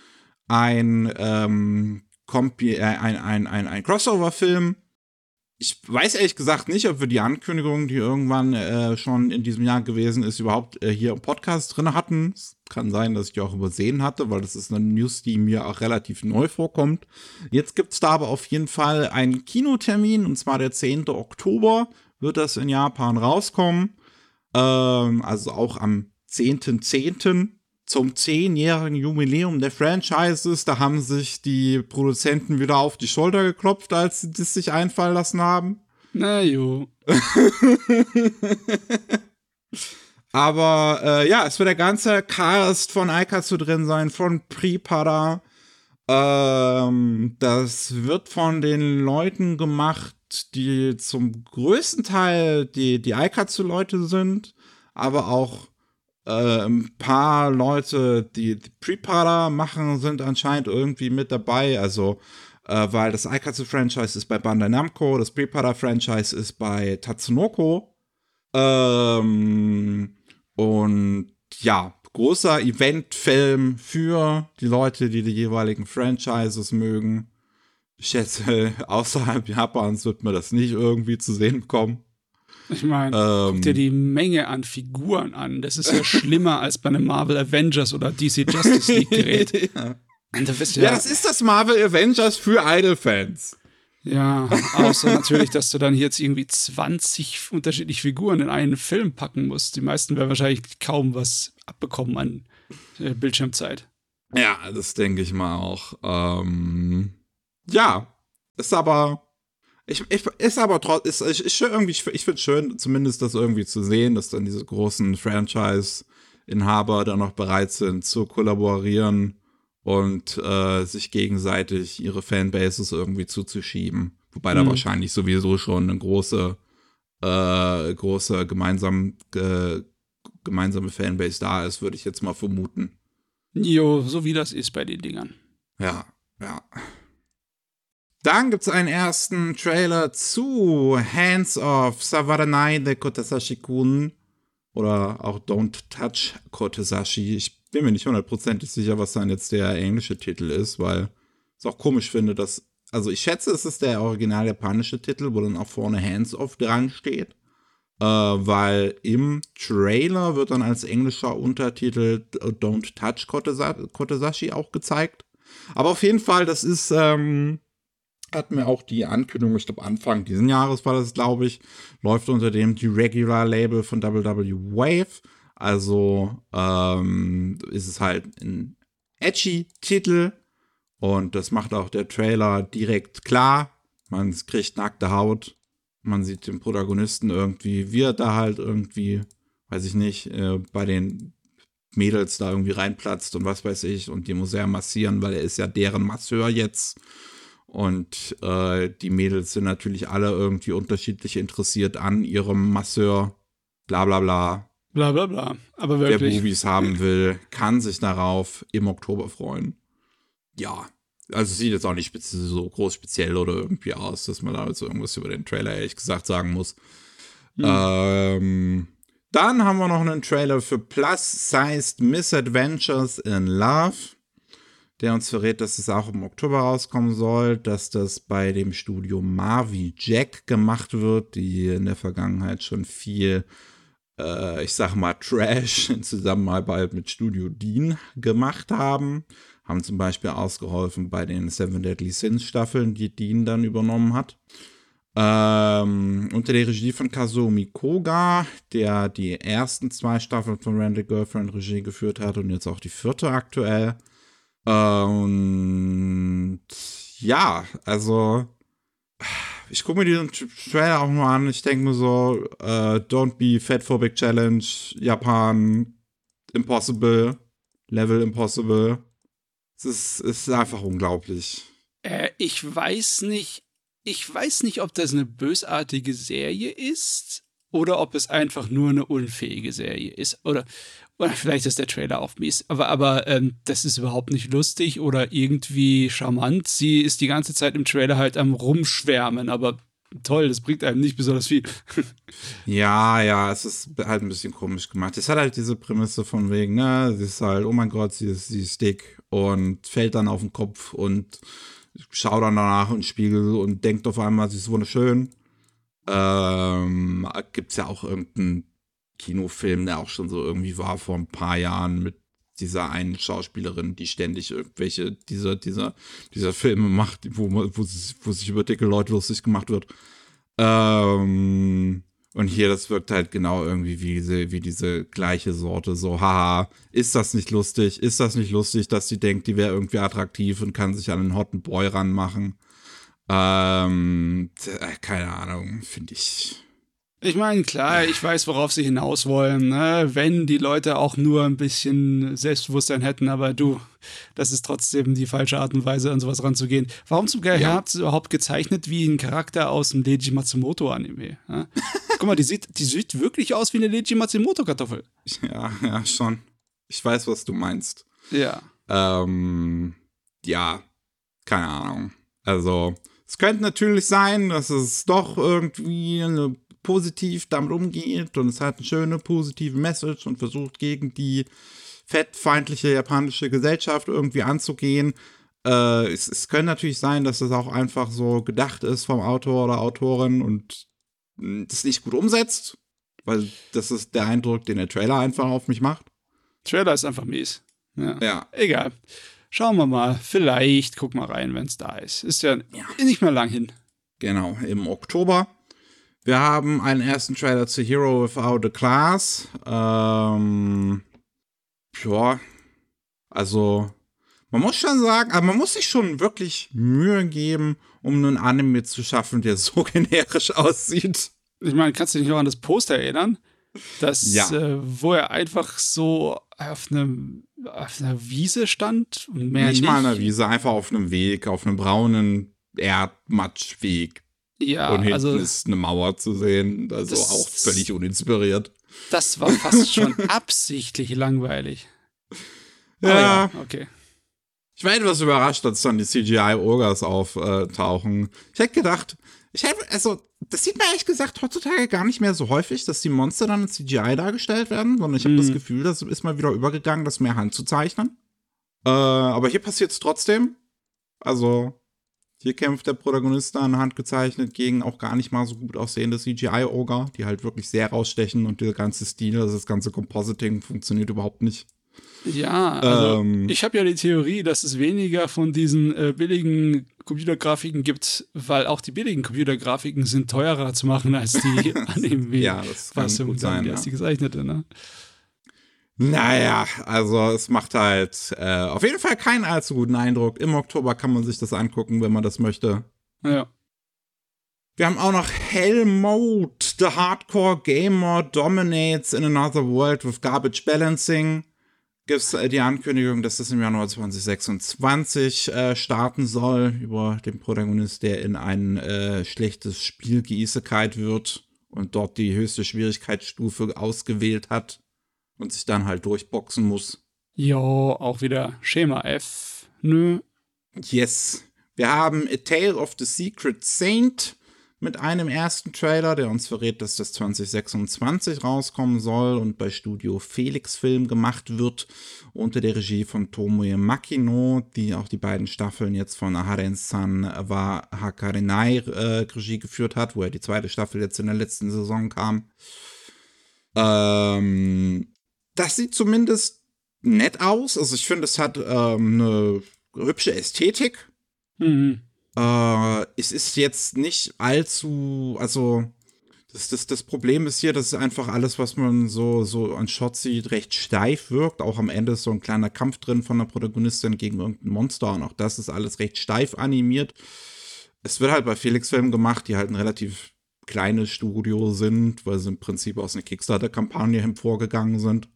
[SPEAKER 1] ein Crossover-Film. Ich weiß ehrlich gesagt nicht, ob wir die Ankündigung, die irgendwann schon in diesem Jahr gewesen ist, überhaupt hier im Podcast drin hatten. Es kann sein, dass ich die auch übersehen hatte, weil das ist eine News, die mir auch relativ neu vorkommt. Jetzt gibt es da aber auf jeden Fall einen Kinotermin, und zwar der 10. Oktober wird das in Japan rauskommen. Also auch am 10.10. zum 10-jährigen Jubiläum der Franchises. Da haben sich die Produzenten wieder auf die Schulter geklopft, als sie das sich einfallen lassen haben.
[SPEAKER 2] Na jo.
[SPEAKER 1] Aber es wird der ganze Cast von Aikatsu drin sein, von Prepara. Das wird von den Leuten gemacht, die zum größten Teil die Aikatsu-Leute sind, aber auch ein paar Leute, die Prepara machen, sind anscheinend irgendwie mit dabei. Also, weil das Aikatsu-Franchise ist bei Bandai Namco, das Prepara-Franchise ist bei Tatsunoko. Und ja, großer Eventfilm für die Leute, die jeweiligen Franchises mögen. Ich schätze, außerhalb Japans wird man das nicht irgendwie zu sehen bekommen.
[SPEAKER 2] Ich meine, guck dir die Menge an Figuren an. Das ist ja schlimmer als bei einem Marvel Avengers oder DC Justice League Gerät.
[SPEAKER 1] Ja, das ist das Marvel Avengers für Idol-Fans.
[SPEAKER 2] Ja, außer natürlich, dass du dann jetzt irgendwie 20 unterschiedliche Figuren in einen Film packen musst. Die meisten werden wahrscheinlich kaum was abbekommen an Bildschirmzeit.
[SPEAKER 1] Ja, das denke ich mal auch. Ja, ist aber Ist aber trotzdem, ich finde es schön, zumindest das irgendwie zu sehen, dass dann diese großen Franchise-Inhaber dann noch bereit sind zu kollaborieren und sich gegenseitig ihre Fanbases irgendwie zuzuschieben. Wobei da wahrscheinlich sowieso schon eine große gemeinsame Fanbase da ist, würde ich jetzt mal vermuten.
[SPEAKER 2] Jo, so wie das ist bei den Dingern.
[SPEAKER 1] Ja. Dann gibt es einen ersten Trailer zu Hands of Sawaranai de Kotesashi-kun oder auch Don't Touch Kotesashi. Ich bin mir nicht hundertprozentig sicher, was dann jetzt der englische Titel ist, weil ich es auch komisch finde, dass, also ich schätze, es ist der original japanische Titel, wo dann auch vorne Hands of dran steht, weil im Trailer wird dann als englischer Untertitel Don't Touch Kotesashi auch gezeigt. Aber auf jeden Fall, das ist, hatten wir auch die Ankündigung, ich glaube Anfang diesen Jahres war das, glaube ich, läuft unter dem die Regular-Label von WW Wave. Also ist es halt ein edgy Titel und das macht auch der Trailer direkt klar. Man kriegt nackte Haut, man sieht den Protagonisten irgendwie, wie er da halt irgendwie, weiß ich nicht, bei den Mädels da irgendwie reinplatzt und was weiß ich und die muss er massieren, weil er ist ja deren Masseur jetzt. Und die Mädels sind natürlich alle irgendwie unterschiedlich interessiert an ihrem Masseur. Bla bla bla.
[SPEAKER 2] Bla bla bla. Aber wirklich.
[SPEAKER 1] Wer Bubis haben will, kann sich darauf im Oktober freuen. Ja. Also sieht jetzt auch nicht so groß speziell oder irgendwie aus, dass man da jetzt irgendwas über den Trailer ehrlich gesagt sagen muss. Dann haben wir noch einen Trailer für Plus-Sized Misadventures in Love, der uns verrät, dass es auch im Oktober rauskommen soll, dass das bei dem Studio Marvi Jack gemacht wird, die in der Vergangenheit schon viel, ich sag mal, Trash in Zusammenarbeit mit Studio Dean gemacht haben. Haben zum Beispiel ausgeholfen bei den Seven Deadly Sins Staffeln, die Dean dann übernommen hat. Unter der Regie von Kazumi Koga, der die ersten 2 Staffeln von Rent a Girlfriend Regie geführt hat und jetzt auch die 4. aktuell. Und ja, also ich gucke mir diesen Trailer auch nur an. Ich denke mir so, Don't be Fatphobic Challenge, Japan, Impossible, Level Impossible. Es ist einfach unglaublich.
[SPEAKER 2] Ich weiß nicht, ob das eine bösartige Serie ist oder ob es einfach nur eine unfähige Serie ist. Oder vielleicht ist der Trailer auch mies. Aber das ist überhaupt nicht lustig oder irgendwie charmant. Sie ist die ganze Zeit im Trailer halt am Rumschwärmen, aber toll, das bringt einem nicht besonders viel.
[SPEAKER 1] Ja, es ist halt ein bisschen komisch gemacht. Es hat halt diese Prämisse von wegen, ne, sie ist halt, oh mein Gott, sie ist dick und fällt dann auf den Kopf und schaut dann danach in den Spiegel und denkt auf einmal, sie ist wunderschön. Gibt's ja auch irgendeinen Kinofilm, der auch schon so irgendwie war vor ein paar Jahren mit dieser einen Schauspielerin, die ständig irgendwelche dieser Filme macht, wo sich über dicke Leute lustig gemacht wird. Und hier, das wirkt halt genau irgendwie wie diese gleiche Sorte. So, haha, ist das nicht lustig? Ist das nicht lustig, dass die denkt, die wäre irgendwie attraktiv und kann sich an einen hotten Boy ranmachen? Keine Ahnung, finde ich.
[SPEAKER 2] Ich meine, klar, ich weiß, worauf sie hinaus wollen, ne? Wenn die Leute auch nur ein bisschen Selbstbewusstsein hätten, aber du, das ist trotzdem die falsche Art und Weise, an sowas ranzugehen. Warum zum Geier habt ihr überhaupt gezeichnet wie ein Charakter aus dem Leiji Matsumoto-Anime? Ja? Guck mal, die sieht wirklich aus wie eine Leiji Matsumoto-Kartoffel.
[SPEAKER 1] Ja, schon. Ich weiß, was du meinst.
[SPEAKER 2] Ja.
[SPEAKER 1] Ja, keine Ahnung. Also, es könnte natürlich sein, dass es doch irgendwie positiv damit umgeht und es hat eine schöne, positive Message und versucht gegen die fettfeindliche japanische Gesellschaft irgendwie anzugehen. Es könnte natürlich sein, dass das auch einfach so gedacht ist vom Autor oder Autorin und das nicht gut umsetzt, weil das ist der Eindruck, den der Trailer einfach auf mich macht.
[SPEAKER 2] Trailer ist einfach mies.
[SPEAKER 1] Ja.
[SPEAKER 2] Egal. Schauen wir mal. Vielleicht guck mal rein, wenn es da ist. Ist ja nicht mehr lang hin.
[SPEAKER 1] Genau, im Oktober. Wir haben einen ersten Trailer zu Hero Without a Class. Ja, also man muss schon sagen, aber man muss sich schon wirklich Mühe geben, um einen Anime zu schaffen, der so generisch aussieht.
[SPEAKER 2] Ich meine, kannst du dich noch an das Poster erinnern?
[SPEAKER 1] Ja.
[SPEAKER 2] Wo er einfach so auf einer Wiese stand und mehr
[SPEAKER 1] Nicht mal an der Wiese, einfach auf einem Weg, auf einem braunen Erdmatschweg.
[SPEAKER 2] Ja,
[SPEAKER 1] und hinten
[SPEAKER 2] also
[SPEAKER 1] ist eine Mauer zu sehen, also auch völlig uninspiriert.
[SPEAKER 2] das war fast schon absichtlich langweilig.
[SPEAKER 1] Ja,
[SPEAKER 2] okay.
[SPEAKER 1] ich war etwas überrascht, als dann die CGI-Ogres auftauchen. Ich hätte gedacht, das sieht man ehrlich gesagt heutzutage gar nicht mehr so häufig, dass die Monster dann in CGI dargestellt werden, sondern ich habe das Gefühl, das ist mal wieder übergegangen, das mehr Hand zu zeichnen. Aber hier passiert es trotzdem. Also, hier kämpft der Protagonist dann handgezeichnet gegen auch gar nicht mal so gut aussehende CGI-Ogre, die halt wirklich sehr rausstechen und der ganze Stil, also das ganze Compositing funktioniert überhaupt nicht.
[SPEAKER 2] Ja, also ich habe ja die Theorie, dass es weniger von diesen billigen Computergrafiken gibt, weil auch die billigen Computergrafiken sind teurer zu machen als die Anime.
[SPEAKER 1] Ja, das kann gut sein, ja.
[SPEAKER 2] Als die gezeichnete, ne?
[SPEAKER 1] Naja, also es macht halt auf jeden Fall keinen allzu guten Eindruck. Im Oktober kann man sich das angucken, wenn man das möchte.
[SPEAKER 2] Ja.
[SPEAKER 1] Wir haben auch noch Hell Mode. The Hardcore Gamer dominates in another world with garbage balancing. Gibt es die Ankündigung, dass das im Januar 2026 starten soll, über den Protagonist, der in ein schlechtes Spiel geisekait wird und dort die höchste Schwierigkeitsstufe ausgewählt hat und sich dann halt durchboxen muss.
[SPEAKER 2] Jo, auch wieder Schema F. Nö.
[SPEAKER 1] Yes. Wir haben A Tale of the Secret Saint mit einem ersten Trailer, der uns verrät, dass das 2026 rauskommen soll und bei Studio Felix Film gemacht wird, unter der Regie von Tomoe Makino, die auch die beiden Staffeln jetzt von Aharen-san wa Hakarenai Regie geführt hat, wo er die zweite Staffel jetzt in der letzten Saison kam. Das sieht zumindest nett aus. Also ich finde, es hat eine hübsche Ästhetik.
[SPEAKER 2] Mhm.
[SPEAKER 1] Es ist jetzt nicht allzu, also das Problem ist hier, dass einfach alles, was man so an Shots sieht, recht steif wirkt. Auch am Ende ist so ein kleiner Kampf drin von der Protagonistin gegen irgendein Monster und auch das ist alles recht steif animiert. Es wird halt bei Felix Film gemacht, die halt ein relativ kleines Studio sind, weil sie im Prinzip aus einer Kickstarter-Kampagne hervorgegangen sind.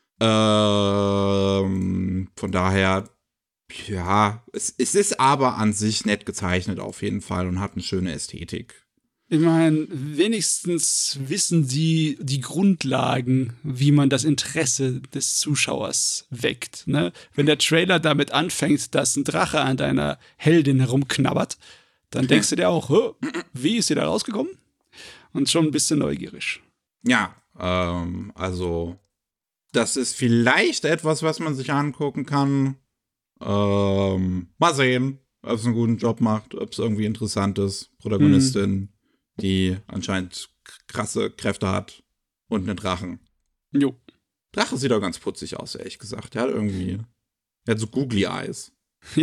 [SPEAKER 1] Von daher, ja, es ist aber an sich nett gezeichnet auf jeden Fall und hat eine schöne Ästhetik.
[SPEAKER 2] Ich meine, wenigstens wissen sie die Grundlagen, wie man das Interesse des Zuschauers weckt. Ne? Wenn der Trailer damit anfängt, dass ein Drache an deiner Heldin herumknabbert, dann denkst du dir auch, wie ist sie da rausgekommen? Und schon ein bisschen neugierig.
[SPEAKER 1] Ja, also das ist vielleicht etwas, was man sich angucken kann. Mal sehen, ob es einen guten Job macht, ob es irgendwie interessant ist. Protagonistin, die anscheinend krasse Kräfte hat und einen Drachen.
[SPEAKER 2] Jo.
[SPEAKER 1] Drache sieht auch ganz putzig aus, ehrlich gesagt. Der hat so googly Eyes.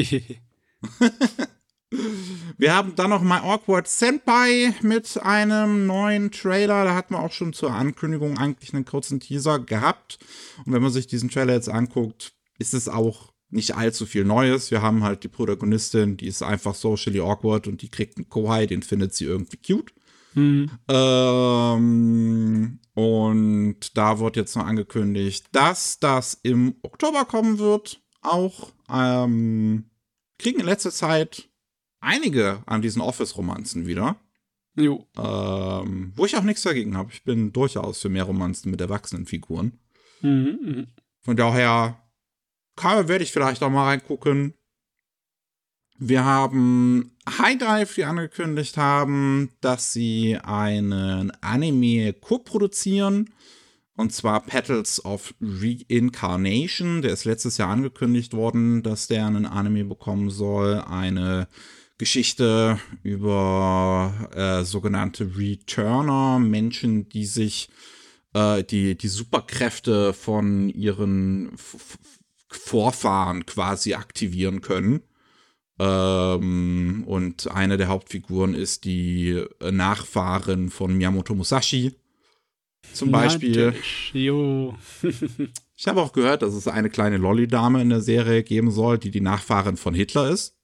[SPEAKER 1] Wir haben dann noch My Awkward Senpai mit einem neuen Trailer. Da hatten wir auch schon zur Ankündigung eigentlich einen kurzen Teaser gehabt. Und wenn man sich diesen Trailer jetzt anguckt, ist es auch nicht allzu viel Neues. Wir haben halt die Protagonistin, die ist einfach socially awkward und die kriegt einen Kohai, den findet sie irgendwie cute. Und da wird jetzt noch angekündigt, dass das im Oktober kommen wird. Auch kriegen in letzter Zeit einige an diesen Office-Romanzen wieder.
[SPEAKER 2] Jo.
[SPEAKER 1] Wo ich auch nichts dagegen habe. Ich bin durchaus für mehr Romanzen mit erwachsenen Figuren. Von daher werde ich vielleicht auch mal reingucken. Wir haben High Dive, die angekündigt haben, dass sie einen Anime co-produzieren. Und zwar Petals of Reincarnation. Der ist letztes Jahr angekündigt worden, dass der einen Anime bekommen soll. Eine Geschichte über sogenannte Returner, Menschen, die sich die Superkräfte von ihren Vorfahren quasi aktivieren können. Und eine der Hauptfiguren ist die Nachfahrin von Miyamoto Musashi. Zum Beispiel.
[SPEAKER 2] Natürlich. Jo.
[SPEAKER 1] Ich habe auch gehört, dass es eine kleine Lolli-Dame in der Serie geben soll, die Nachfahrin von Hitler ist.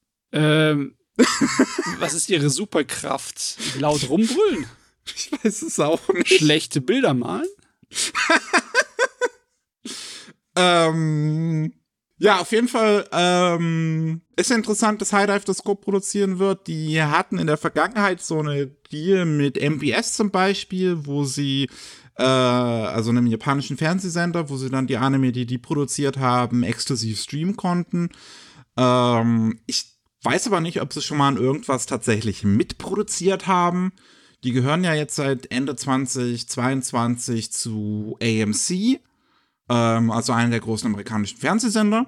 [SPEAKER 2] Was ist ihre Superkraft? Laut rumbrüllen?
[SPEAKER 1] Ich weiß es auch nicht.
[SPEAKER 2] Schlechte Bilder malen?
[SPEAKER 1] Ja, auf jeden Fall ist interessant, dass High Dive das co-produzieren wird. Die hatten in der Vergangenheit so eine Deal mit MBS zum Beispiel, wo sie also einem japanischen Fernsehsender, wo sie dann die Anime, die produziert haben, exklusiv streamen konnten. Ich weiß aber nicht, ob sie schon mal an irgendwas tatsächlich mitproduziert haben. Die gehören ja jetzt seit Ende 2022 zu AMC, also einer der großen amerikanischen Fernsehsender.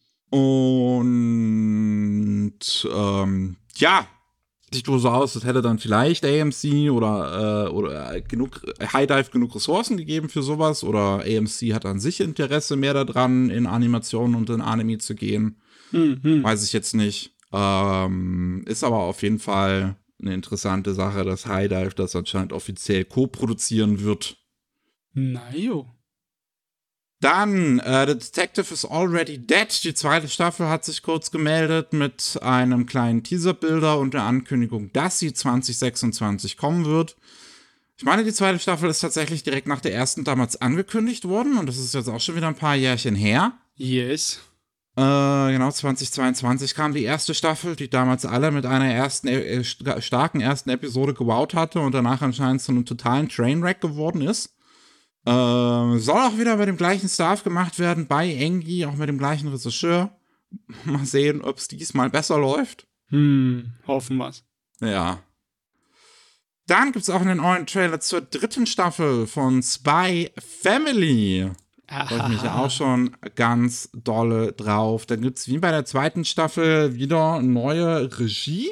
[SPEAKER 1] Und ja, sieht wohl so aus, als hätte dann vielleicht AMC oder High Dive genug Ressourcen gegeben für sowas, oder AMC hat an sich Interesse mehr daran, in Animationen und in Anime zu gehen. Weiß ich jetzt nicht. Ist aber auf jeden Fall eine interessante Sache, dass High Dive das anscheinend offiziell co-produzieren wird.
[SPEAKER 2] Na jo.
[SPEAKER 1] Dann, The Detective is Already Dead. Die zweite Staffel hat sich kurz gemeldet mit einem kleinen Teaserbilder und der Ankündigung, dass sie 2026 kommen wird. Ich meine, die zweite Staffel ist tatsächlich direkt nach der ersten damals angekündigt worden und das ist jetzt auch schon wieder ein paar Jährchen her.
[SPEAKER 2] Yes.
[SPEAKER 1] Genau, 2022 kam die erste Staffel, die damals alle mit einer starken ersten Episode gewowt hatte und danach anscheinend zu einem totalen Trainwreck geworden ist. Soll auch wieder bei dem gleichen Staff gemacht werden, bei Engi, auch mit dem gleichen Regisseur. Mal sehen, ob es diesmal besser läuft.
[SPEAKER 2] Hoffen wir's.
[SPEAKER 1] Ja. Dann gibt es auch einen neuen Trailer zur dritten Staffel von Spy Family. Da freue ich mich ja auch schon ganz dolle drauf. Dann gibt es wie bei der zweiten Staffel wieder neue Regie.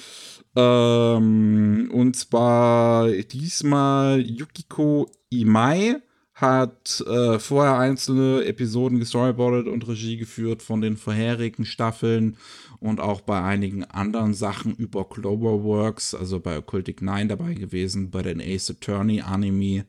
[SPEAKER 1] Und zwar diesmal Yukiko Imai hat vorher einzelne Episoden gestoryboardet und Regie geführt von den vorherigen Staffeln und auch bei einigen anderen Sachen über Cloverworks, also bei Occultic 9 dabei gewesen, bei den Ace Attorney Anime.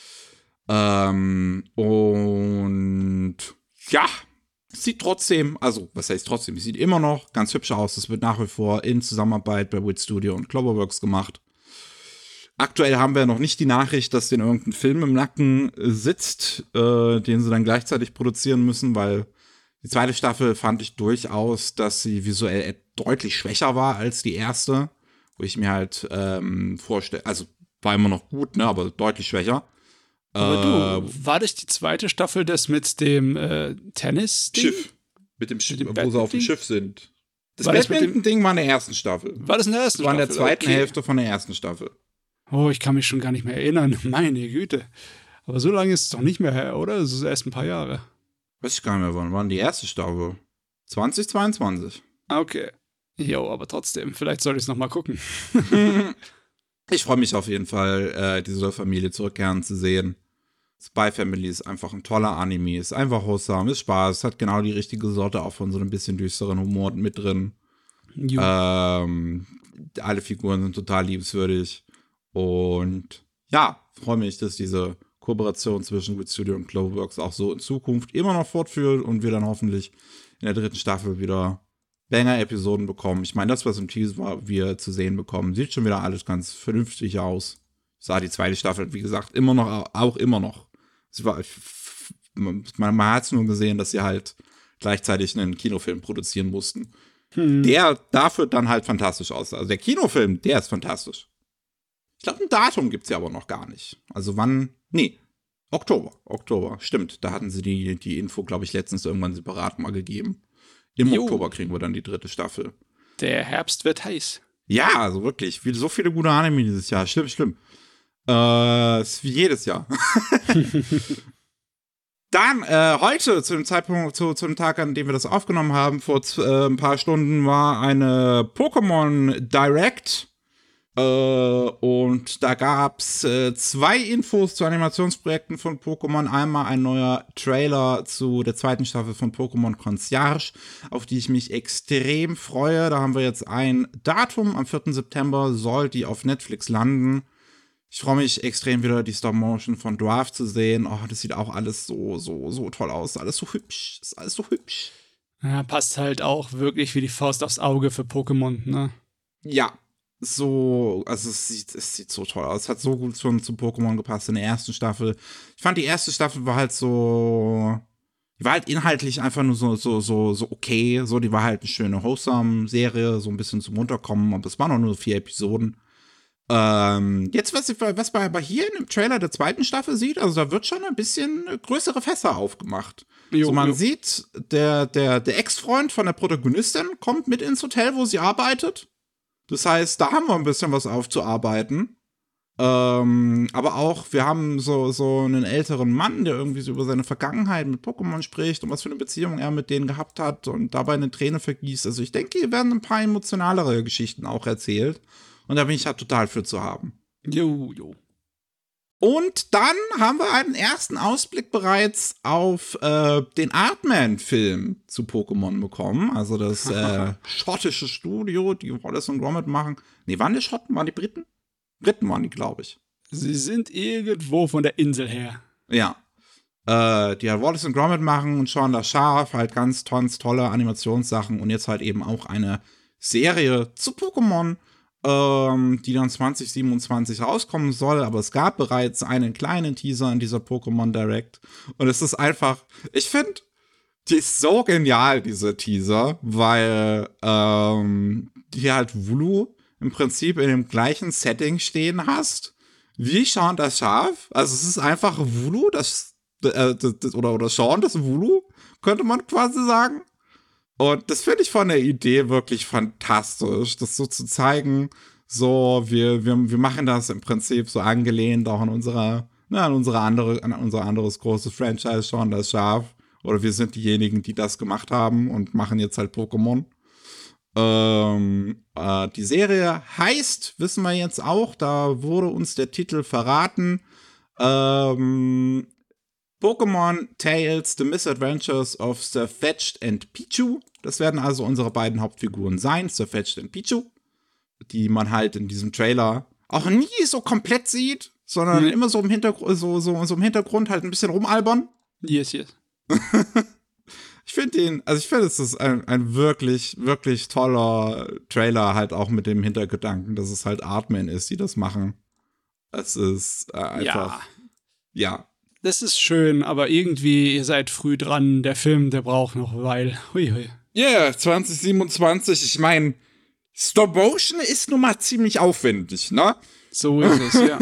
[SPEAKER 1] Und ja, sieht trotzdem, also was heißt trotzdem, sieht immer noch ganz hübsch aus. Es wird nach wie vor in Zusammenarbeit bei Wit Studio und Cloverworks gemacht. Aktuell haben wir noch nicht die Nachricht, dass denen irgendein Film im Nacken sitzt, den sie dann gleichzeitig produzieren müssen, weil die zweite Staffel fand ich durchaus, dass sie visuell deutlich schwächer war als die erste, wo ich mir halt vorstelle, also war immer noch gut, ne, aber deutlich schwächer.
[SPEAKER 2] Aber du, war das die zweite Staffel das mit dem Tennis-Ding?
[SPEAKER 1] Schiff. Mit dem Schiff, wo sie auf dem Schiff sind. Das Badminton-Ding war in der ersten Staffel.
[SPEAKER 2] War das in der ersten
[SPEAKER 1] Staffel?
[SPEAKER 2] Staffel?
[SPEAKER 1] War in der zweiten Hälfte von der ersten Staffel.
[SPEAKER 2] Oh, ich kann mich schon gar nicht mehr erinnern. Meine Güte. Aber so lange ist es doch nicht mehr her, oder? Das ist erst ein paar Jahre.
[SPEAKER 1] Weiß ich gar nicht mehr, wann war denn die erste Staffel? 2022.
[SPEAKER 2] Okay. Jo, aber trotzdem, vielleicht sollte ich es nochmal gucken.
[SPEAKER 1] Ich freue mich auf jeden Fall, diese Familie zurückkehren zu sehen. Spy Family ist einfach ein toller Anime, ist einfach wholesome, ist Spaß, hat genau die richtige Sorte auch von so einem bisschen düsteren Humor mit drin. Alle Figuren sind total liebenswürdig und ja, freue mich, dass diese Kooperation zwischen Wit Studio und Cloverworks auch so in Zukunft immer noch fortführt und wir dann hoffentlich in der dritten Staffel wieder Banger-Episoden bekommen. Ich meine, das, was im Teaser wir zu sehen bekommen, sieht schon wieder alles ganz vernünftig aus. Sah die zweite Staffel, wie gesagt, immer noch. Man hat es nur gesehen, dass sie halt gleichzeitig einen Kinofilm produzieren mussten. Der dafür dann halt fantastisch aussah. Also der Kinofilm, der ist fantastisch. Ich glaube, ein Datum gibt es ja aber noch gar nicht. Also wann? Nee, Oktober. Stimmt, da hatten sie die Info, glaube ich, letztens irgendwann separat mal gegeben. Im Oktober kriegen wir dann die dritte Staffel.
[SPEAKER 2] Der Herbst wird heiß.
[SPEAKER 1] Ja, also wirklich. So viele gute Anime dieses Jahr. Schlimm. Ist wie jedes Jahr. Dann, heute, zu dem Zeitpunkt, zu dem Tag, an dem wir das aufgenommen haben, vor ein paar Stunden, war eine Pokémon Direct. Und da gab's 2 Infos zu Animationsprojekten von Pokémon. Einmal ein neuer Trailer zu der zweiten Staffel von Pokémon Concierge, auf die ich mich extrem freue. Da haben wir jetzt ein Datum. Am 4. September soll die auf Netflix landen. Ich freue mich extrem wieder, die Stop-Motion von Dwarf zu sehen. Oh, das sieht auch alles so toll aus. Alles so hübsch. Ist alles so hübsch.
[SPEAKER 2] Ja, passt halt auch wirklich wie die Faust aufs Auge für Pokémon, ne?
[SPEAKER 1] Ja, also es sieht so toll aus. Es hat so gut schon zu Pokémon gepasst in der ersten Staffel. Ich fand, die erste Staffel war halt so. Die war halt inhaltlich einfach nur so okay. So, die war halt eine schöne Wholesome-Serie, so ein bisschen zum Runterkommen, aber es waren auch nur 4 Episoden. Jetzt, was man aber hier in dem Trailer der zweiten Staffel sieht, also da wird schon ein bisschen größere Fässer aufgemacht.
[SPEAKER 2] Jo,
[SPEAKER 1] so, man sieht, der Ex-Freund von der Protagonistin kommt mit ins Hotel, wo sie arbeitet. Das heißt, da haben wir ein bisschen was aufzuarbeiten. Aber auch, wir haben so einen älteren Mann, der irgendwie so über seine Vergangenheit mit Pokémon spricht und was für eine Beziehung er mit denen gehabt hat und dabei eine Träne vergießt. Also ich denke, hier werden ein paar emotionalere Geschichten auch erzählt. Und da bin ich halt total für zu haben.
[SPEAKER 2] Jo.
[SPEAKER 1] Und dann haben wir einen ersten Ausblick bereits auf den Artman-Film zu Pokémon bekommen. Also das schottische Studio, die Wallace und Gromit machen. Nee, waren die Schotten? Waren die Briten? Briten waren die, glaube ich.
[SPEAKER 2] Sie sind irgendwo von der Insel her.
[SPEAKER 1] Ja. Die halt Wallace und Gromit machen und Shaun das Schaf, halt ganz tolle Animationssachen und jetzt halt eben auch eine Serie zu Pokémon, die dann 2027 rauskommen soll, aber es gab bereits einen kleinen Teaser in dieser Pokémon Direct und es ist einfach, ich finde, die ist so genial, diese Teaser, weil die halt Wooloo im Prinzip in dem gleichen Setting stehen hast, wie Shaun das Schaf. Also es ist einfach Wooloo, oder Shaun das Wooloo, könnte man quasi sagen. Und das finde ich von der Idee wirklich fantastisch, das so zu zeigen, so, wir machen das im Prinzip so angelehnt auch an unser anderes großes Franchise, Shaun das Schaf. Oder wir sind diejenigen, die das gemacht haben und machen jetzt halt Pokémon. Die Serie heißt, wissen wir jetzt auch, da wurde uns der Titel verraten, Pokémon Tales, The Misadventures of Sirfetch'd and Pichu. Das werden also unsere beiden Hauptfiguren sein, Sirfetch'd und Pichu, die man halt in diesem Trailer auch nie so komplett sieht, sondern immer so im Hintergrund, so im Hintergrund halt ein bisschen rumalbern.
[SPEAKER 2] Yes.
[SPEAKER 1] Ich finde, es ist ein wirklich, wirklich toller Trailer, halt auch mit dem Hintergedanken, dass es halt Artman ist, die das machen. Es ist einfach, ja.
[SPEAKER 2] Das ist schön, aber irgendwie, ihr seid früh dran. Der Film, der braucht noch eine Weile. Hui.
[SPEAKER 1] Yeah, 2027. Ich meine, Stop-Motion ist nun mal ziemlich aufwendig, ne?
[SPEAKER 2] So ist es, ja.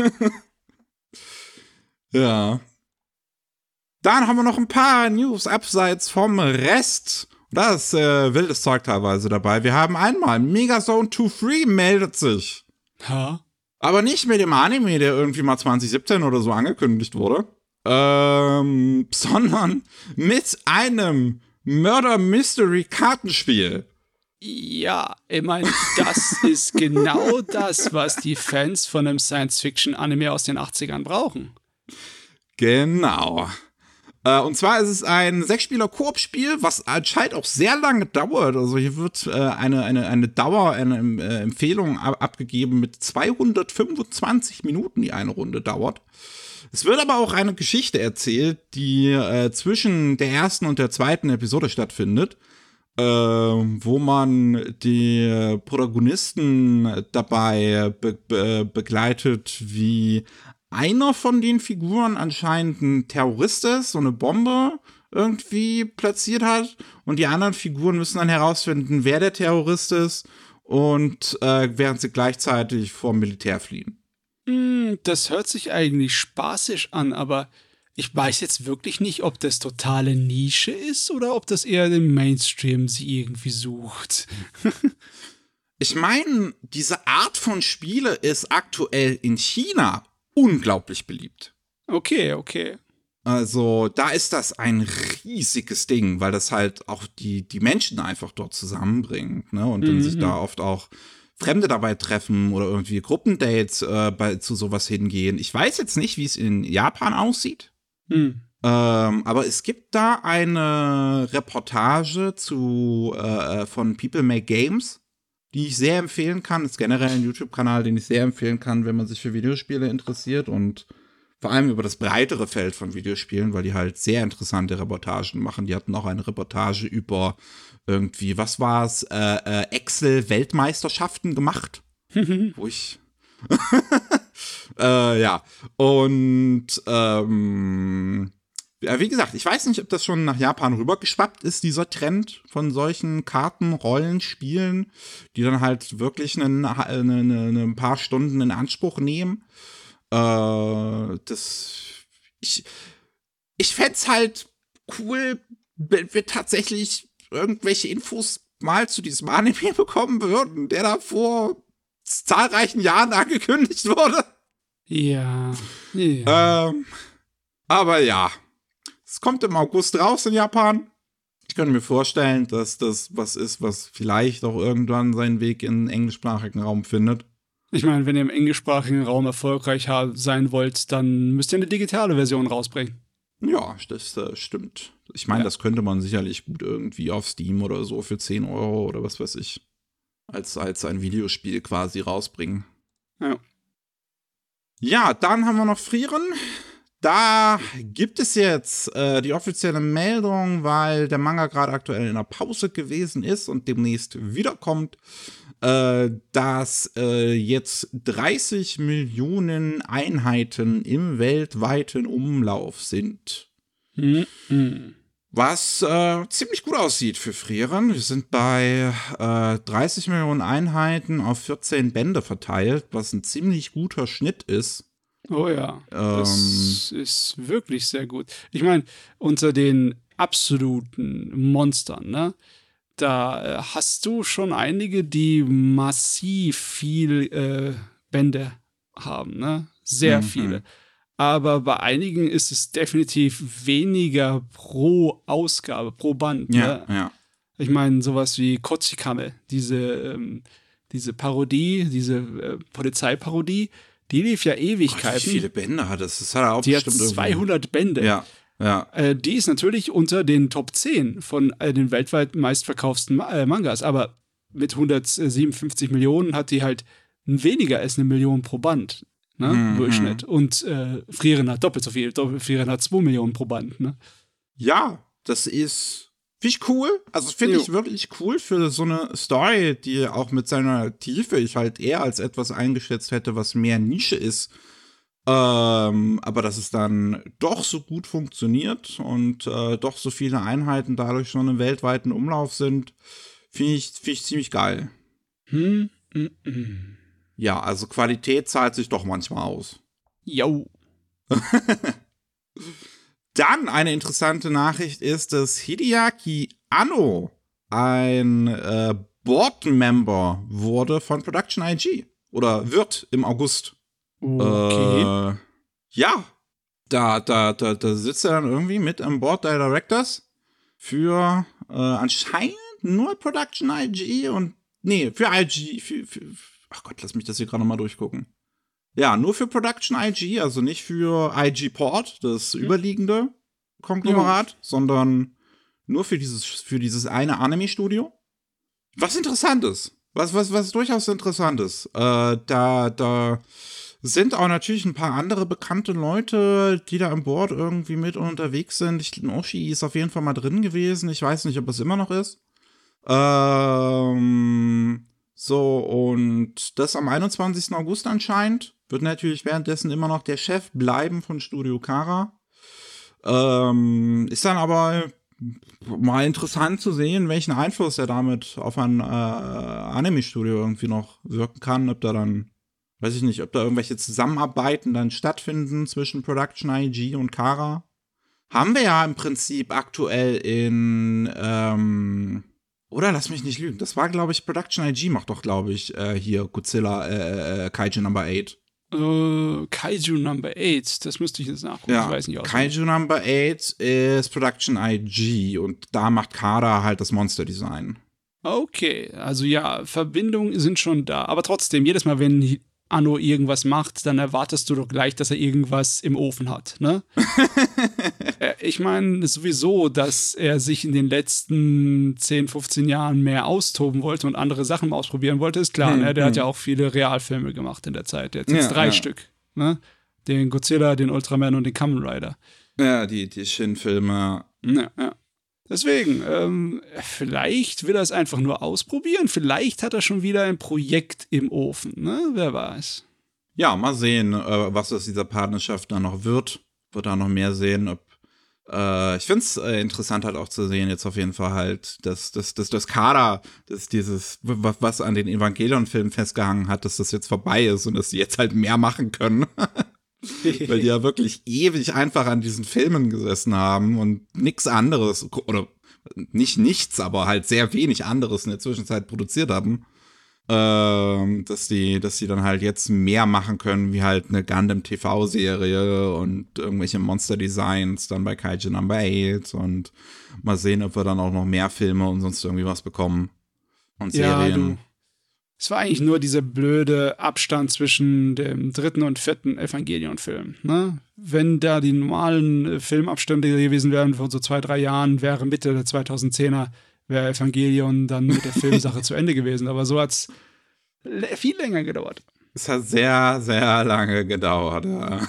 [SPEAKER 1] Ja. Dann haben wir noch ein paar News abseits vom Rest. Da ist wildes Zeug teilweise dabei. Wir haben einmal Megazone 2-3 meldet sich.
[SPEAKER 2] Ha?
[SPEAKER 1] Aber nicht mit dem Anime, der irgendwie mal 2017 oder so angekündigt wurde. Sondern mit einem Murder-Mystery-Kartenspiel.
[SPEAKER 2] Ja, ich meine, das ist genau das, was die Fans von einem Science-Fiction-Anime aus den 80ern brauchen.
[SPEAKER 1] Genau. Und zwar ist es ein 6-Spieler-Koop-Spiel, was anscheinend auch sehr lange dauert. Also hier wird eine Empfehlung abgegeben mit 225 Minuten, die eine Runde dauert. Es wird aber auch eine Geschichte erzählt, die zwischen der ersten und der zweiten Episode stattfindet, wo man die Protagonisten dabei begleitet, wie einer von den Figuren anscheinend ein Terrorist ist, so eine Bombe irgendwie platziert hat und die anderen Figuren müssen dann herausfinden, wer der Terrorist ist und während sie gleichzeitig vor dem Militär fliehen.
[SPEAKER 2] Das hört sich eigentlich spaßig an, aber ich weiß jetzt wirklich nicht, ob das totale Nische ist oder ob das eher den Mainstream sie irgendwie sucht.
[SPEAKER 1] Ich meine, diese Art von Spiele ist aktuell in China unglaublich beliebt.
[SPEAKER 2] Okay.
[SPEAKER 1] Also, da ist das ein riesiges Ding, weil das halt auch die Menschen einfach dort zusammenbringt, ne? Und dann sich da oft auch Fremde dabei treffen oder irgendwie Gruppendates zu sowas hingehen. Ich weiß jetzt nicht, wie es in Japan aussieht. Aber es gibt da eine Reportage von People Make Games. die ich sehr empfehlen kann. Ist generell ein YouTube-Kanal, den ich sehr empfehlen kann, wenn man sich für Videospiele interessiert und vor allem über das breitere Feld von Videospielen, weil die halt sehr interessante Reportagen machen. Die hatten auch eine Reportage über irgendwie, was war's, Excel-Weltmeisterschaften gemacht. Wo ich ja, und ja, wie gesagt, ich weiß nicht, ob das schon nach Japan rübergeschwappt ist, dieser Trend von solchen Kartenrollenspielen, die dann halt wirklich ein paar Stunden in Anspruch nehmen. Ich fänd's halt cool, wenn wir tatsächlich irgendwelche Infos mal zu diesem Anime bekommen würden, der da vor zahlreichen Jahren angekündigt wurde.
[SPEAKER 2] Ja.
[SPEAKER 1] Aber ja, es kommt im August raus in Japan. Ich könnte mir vorstellen, dass das was ist, was vielleicht auch irgendwann seinen Weg in den englischsprachigen Raum findet.
[SPEAKER 2] Ich meine, wenn ihr im englischsprachigen Raum erfolgreich sein wollt, dann müsst ihr eine digitale Version rausbringen.
[SPEAKER 1] Ja, das stimmt. Ich meine, das könnte man sicherlich gut irgendwie auf Steam oder so für 10 Euro oder was weiß ich als ein Videospiel quasi rausbringen.
[SPEAKER 2] Ja.
[SPEAKER 1] Ja, dann haben wir noch Frieren. Da gibt es jetzt die offizielle Meldung, weil der Manga gerade aktuell in der Pause gewesen ist und demnächst wiederkommt, dass jetzt 30 Millionen Einheiten im weltweiten Umlauf sind. Was ziemlich gut aussieht für Frieren. Wir sind bei 30 Millionen Einheiten auf 14 Bände verteilt, was ein ziemlich guter Schnitt ist.
[SPEAKER 2] Oh ja, das ist wirklich sehr gut. Ich meine, unter den absoluten Monstern, ne, da hast du schon einige, die massiv viel Bände haben, ne? Sehr viele. Aber bei einigen ist es definitiv weniger pro Ausgabe, pro Band.
[SPEAKER 1] Ja,
[SPEAKER 2] ne?
[SPEAKER 1] ja.
[SPEAKER 2] Ich meine, sowas wie Kochikame, diese Parodie, diese Polizeiparodie, die lief ja Ewigkeiten.
[SPEAKER 1] Gott, wie viele Bände hat es? Das hat er auch
[SPEAKER 2] Die hat
[SPEAKER 1] bestimmt
[SPEAKER 2] 200 Bände.
[SPEAKER 1] Ja, ja.
[SPEAKER 2] Die ist natürlich unter den Top 10 von den weltweit meistverkauften Mangas, aber mit 157 Millionen hat die halt weniger als 1 Million pro Band, ne? Durchschnitt. Und Frieren hat doppelt so viel. Frieren hat 2 Millionen pro Band, ne?
[SPEAKER 1] Ja, das ist finde ich cool. Also finde ich wirklich cool für so eine Story, die auch mit seiner Tiefe ich halt eher als etwas eingeschätzt hätte, was mehr Nische ist. Aber dass es dann doch so gut funktioniert und doch so viele Einheiten dadurch schon im weltweiten Umlauf sind, finde ich ziemlich geil. Ja, also Qualität zahlt sich doch manchmal aus.
[SPEAKER 2] Jo.
[SPEAKER 1] Dann eine interessante Nachricht ist, dass Hideaki Anno ein Board-Member wurde von Production IG. Oder wird im August.
[SPEAKER 2] Okay.
[SPEAKER 1] Ja, da sitzt er dann irgendwie mit am Board der Directors für anscheinend nur Production IG und für IG, ach Gott, lass mich das hier gerade nochmal durchgucken. Ja, nur für Production IG, also nicht für IG Port, das überliegende Konglomerat, sondern nur für dieses eine Anime-Studio. Was interessant ist. Was durchaus interessant ist. Da sind auch natürlich ein paar andere bekannte Leute, die da im Board irgendwie mit unterwegs sind. Oshi ist auf jeden Fall mal drin gewesen. Ich weiß nicht, ob es immer noch ist. So, und das am 21. August anscheinend. Wird natürlich währenddessen immer noch der Chef bleiben von Studio Khara. Ist dann aber mal interessant zu sehen, welchen Einfluss er damit auf ein Anime-Studio irgendwie noch wirken kann. Ob da dann, weiß ich nicht, ob da irgendwelche Zusammenarbeiten dann stattfinden zwischen Production IG und Khara. Haben wir ja im Prinzip aktuell in, oder lass mich nicht lügen, das war, glaube ich, Production IG macht doch, glaube ich, hier Godzilla Kaiju Number 8.
[SPEAKER 2] Kaiju Number 8, das müsste ich jetzt nachgucken.
[SPEAKER 1] Ja,
[SPEAKER 2] ich weiß nicht
[SPEAKER 1] Kaiju Number 8 ist Production IG und da macht Khara halt das Monster-Design.
[SPEAKER 2] Okay, also ja, Verbindungen sind schon da. Aber trotzdem, jedes Mal, wenn Anno irgendwas macht, dann erwartest du doch gleich, dass er irgendwas im Ofen hat, ne? Ich meine sowieso, dass er sich in den letzten 10, 15 Jahren mehr austoben wollte und andere Sachen mal ausprobieren wollte, ist klar, ne? Der hat ja auch viele Realfilme gemacht in der Zeit. Der hat jetzt 3 Stück, ne? Den Godzilla, den Ultraman und den Kamen Rider.
[SPEAKER 1] Ja, die Shin-Filme.
[SPEAKER 2] Ja. Deswegen, vielleicht will er es einfach nur ausprobieren. Vielleicht hat er schon wieder ein Projekt im Ofen, ne? Wer weiß.
[SPEAKER 1] Ja, mal sehen, was aus dieser Partnerschaft da noch wird. Wird da noch mehr sehen. Ich finde es interessant halt auch zu sehen, jetzt auf jeden Fall halt, dass das Kader, dass dieses, was an den Evangelion-Filmen festgehangen hat, dass das jetzt vorbei ist und dass sie jetzt halt mehr machen können. Weil die ja wirklich ewig einfach an diesen Filmen gesessen haben und nichts anderes, oder nicht nichts, aber halt sehr wenig anderes in der Zwischenzeit produziert haben. Dass die dann halt jetzt mehr machen können, wie halt eine Gundam-TV-Serie und irgendwelche Monster-Designs dann bei Kaiju Number 8 und mal sehen, ob wir dann auch noch mehr Filme und sonst irgendwie was bekommen. Und Serien.
[SPEAKER 2] Ja, es war eigentlich nur dieser blöde Abstand zwischen dem 3. und 4. Evangelion-Film. Ne? Wenn da die normalen Filmabstände gewesen wären von so 2, 3 Jahren, wäre Mitte der 2010er, wäre Evangelion dann mit der Filmsache zu Ende gewesen. Aber so hat es viel länger gedauert.
[SPEAKER 1] Es hat sehr, sehr lange gedauert, ja.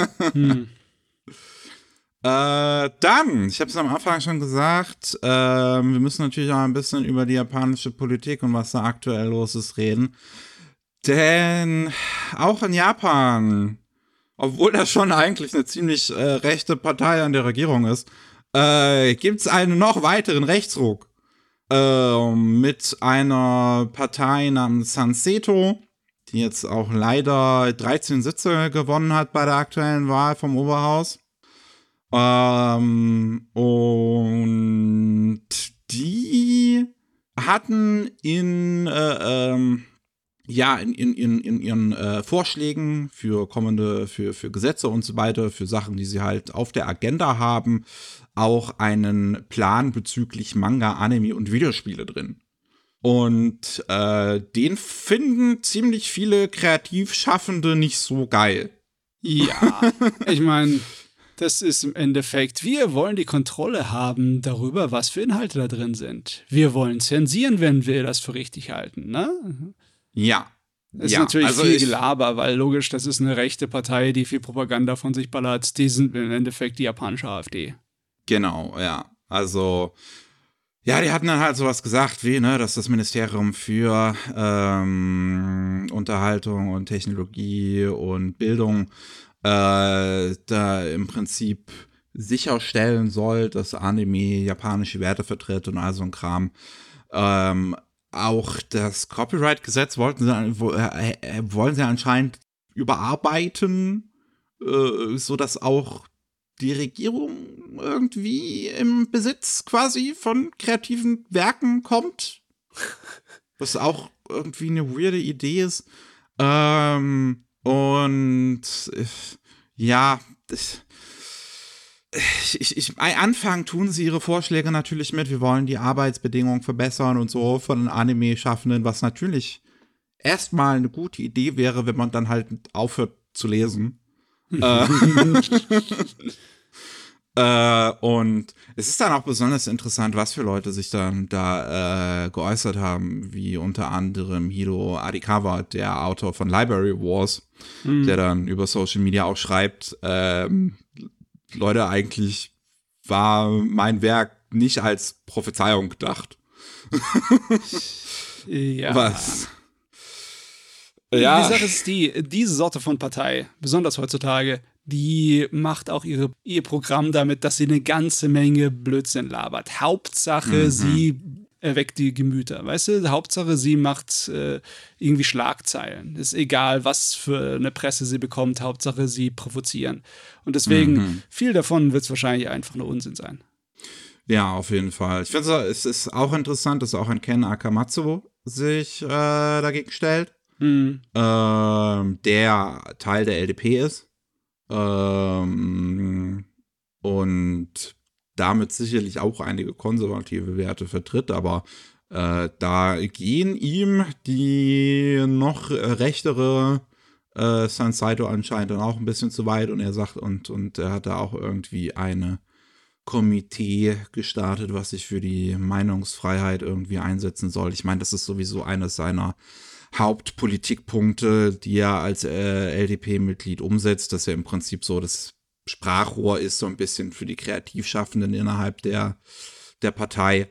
[SPEAKER 1] Dann, ich habe es am Anfang schon gesagt, wir müssen natürlich auch ein bisschen über die japanische Politik und was da aktuell los ist reden. Denn auch in Japan, obwohl das schon eigentlich eine ziemlich rechte Partei an der Regierung ist, gibt es einen noch weiteren Rechtsruck mit einer Partei namens Sanseto, die jetzt auch leider 13 Sitze gewonnen hat bei der aktuellen Wahl vom Oberhaus. Und die hatten in ihren Vorschlägen für kommende, für Gesetze und so weiter, für Sachen, die sie halt auf der Agenda haben, auch einen Plan bezüglich Manga, Anime und Videospiele drin. Und den finden ziemlich viele Kreativschaffende nicht so geil.
[SPEAKER 2] Ja, ich meine, das ist im Endeffekt, wir wollen die Kontrolle haben darüber, was für Inhalte da drin sind. Wir wollen zensieren, wenn wir das für richtig halten, ne?
[SPEAKER 1] Ja.
[SPEAKER 2] Das ist natürlich also viel Gelaber, weil logisch, das ist eine rechte Partei, die viel Propaganda von sich ballert. Die sind im Endeffekt die japanische AfD.
[SPEAKER 1] Genau, ja. Also, ja, die hatten dann halt sowas gesagt wie, ne, dass das Ministerium für Unterhaltung und Technologie und Bildung da im Prinzip sicherstellen soll, dass Anime japanische Werte vertritt und all so ein Kram. Auch das Copyright-Gesetz wollen sie anscheinend überarbeiten, sodass auch die Regierung irgendwie im Besitz quasi von kreativen Werken kommt. Was auch irgendwie eine weirde Idee ist. Und ja, Anfang tun sie ihre Vorschläge natürlich mit, wir wollen die Arbeitsbedingungen verbessern und so von den Anime-Schaffenden, was natürlich erstmal eine gute Idee wäre, wenn man dann halt aufhört zu lesen. Und es ist dann auch besonders interessant, was für Leute sich dann da geäußert haben, wie unter anderem Hiro Arikawa, der Autor von Library Wars, der dann über Social Media auch schreibt, Leute, eigentlich war mein Werk nicht als Prophezeiung gedacht.
[SPEAKER 2] Ja.
[SPEAKER 1] Was?
[SPEAKER 2] Ja. Die Sache ist diese Sorte von Partei, besonders heutzutage, die macht auch ihr Programm damit, dass sie eine ganze Menge Blödsinn labert. Hauptsache, sie erweckt die Gemüter, weißt du? Hauptsache, sie macht irgendwie Schlagzeilen. Ist egal, was für eine Presse sie bekommt, Hauptsache, sie provozieren. Und deswegen, viel davon wird es wahrscheinlich einfach nur Unsinn sein.
[SPEAKER 1] Ja, auf jeden Fall. Ich finde, es ist auch interessant, dass auch ein Ken Akamatsu sich dagegen stellt, der Teil der LDP ist. Und damit sicherlich auch einige konservative Werte vertritt, aber da gehen ihm die noch rechtere San Saito anscheinend dann auch ein bisschen zu weit und er sagt, und er hat da auch irgendwie eine Komitee gestartet, was sich für die Meinungsfreiheit irgendwie einsetzen soll. Ich meine, das ist sowieso eines seiner Hauptpolitikpunkte, die er als LDP-Mitglied umsetzt, dass er im Prinzip so das Sprachrohr ist, so ein bisschen für die Kreativschaffenden innerhalb der Partei.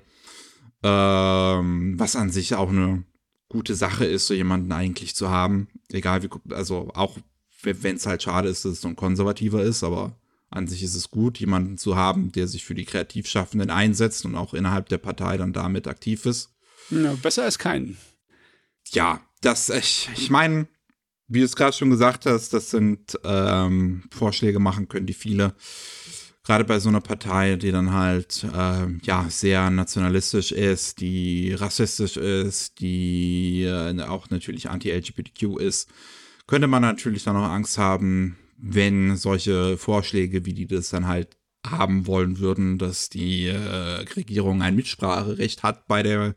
[SPEAKER 1] Was an sich auch eine gute Sache ist, so jemanden eigentlich zu haben. Egal wie, also auch wenn es halt schade ist, dass es so ein Konservativer ist, aber an sich ist es gut, jemanden zu haben, der sich für die Kreativschaffenden einsetzt und auch innerhalb der Partei dann damit aktiv ist.
[SPEAKER 2] Ja, besser als keinen.
[SPEAKER 1] Ja, ich meine, wie du es gerade schon gesagt hast, das sind Vorschläge machen können, die viele, gerade bei so einer Partei, die dann halt sehr nationalistisch ist, die rassistisch ist, die auch natürlich anti-LGBTQ ist, könnte man natürlich dann auch Angst haben, wenn solche Vorschläge, wie die das dann halt haben wollen würden, dass die Regierung ein Mitspracherecht hat bei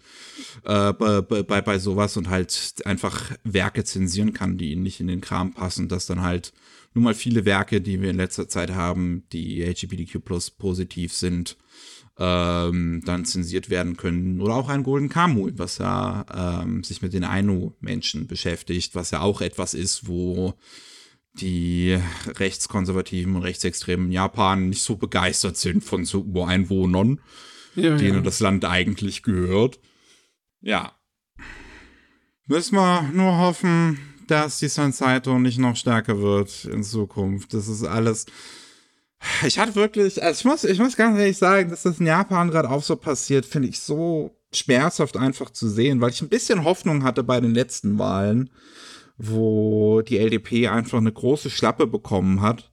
[SPEAKER 1] sowas und halt einfach Werke zensieren kann, die ihnen nicht in den Kram passen, dass dann halt nun mal viele Werke, die wir in letzter Zeit haben, die LGBTQ+ positiv sind, dann zensiert werden können. Oder auch ein Golden Kamuy, was ja sich mit den Ainu-Menschen beschäftigt, was ja auch etwas ist, wo die rechtskonservativen und rechtsextremen Japan nicht so begeistert sind von so Ureinwohnern, denen das Land eigentlich gehört. Ja. Müssen wir nur hoffen, dass die San Saito nicht noch stärker wird in Zukunft. Das ist alles. Ich hatte wirklich, also ich muss ganz ehrlich sagen, dass das in Japan gerade auch so passiert, finde ich so schmerzhaft einfach zu sehen, weil ich ein bisschen Hoffnung hatte bei den letzten Wahlen, wo die LDP einfach eine große Schlappe bekommen hat.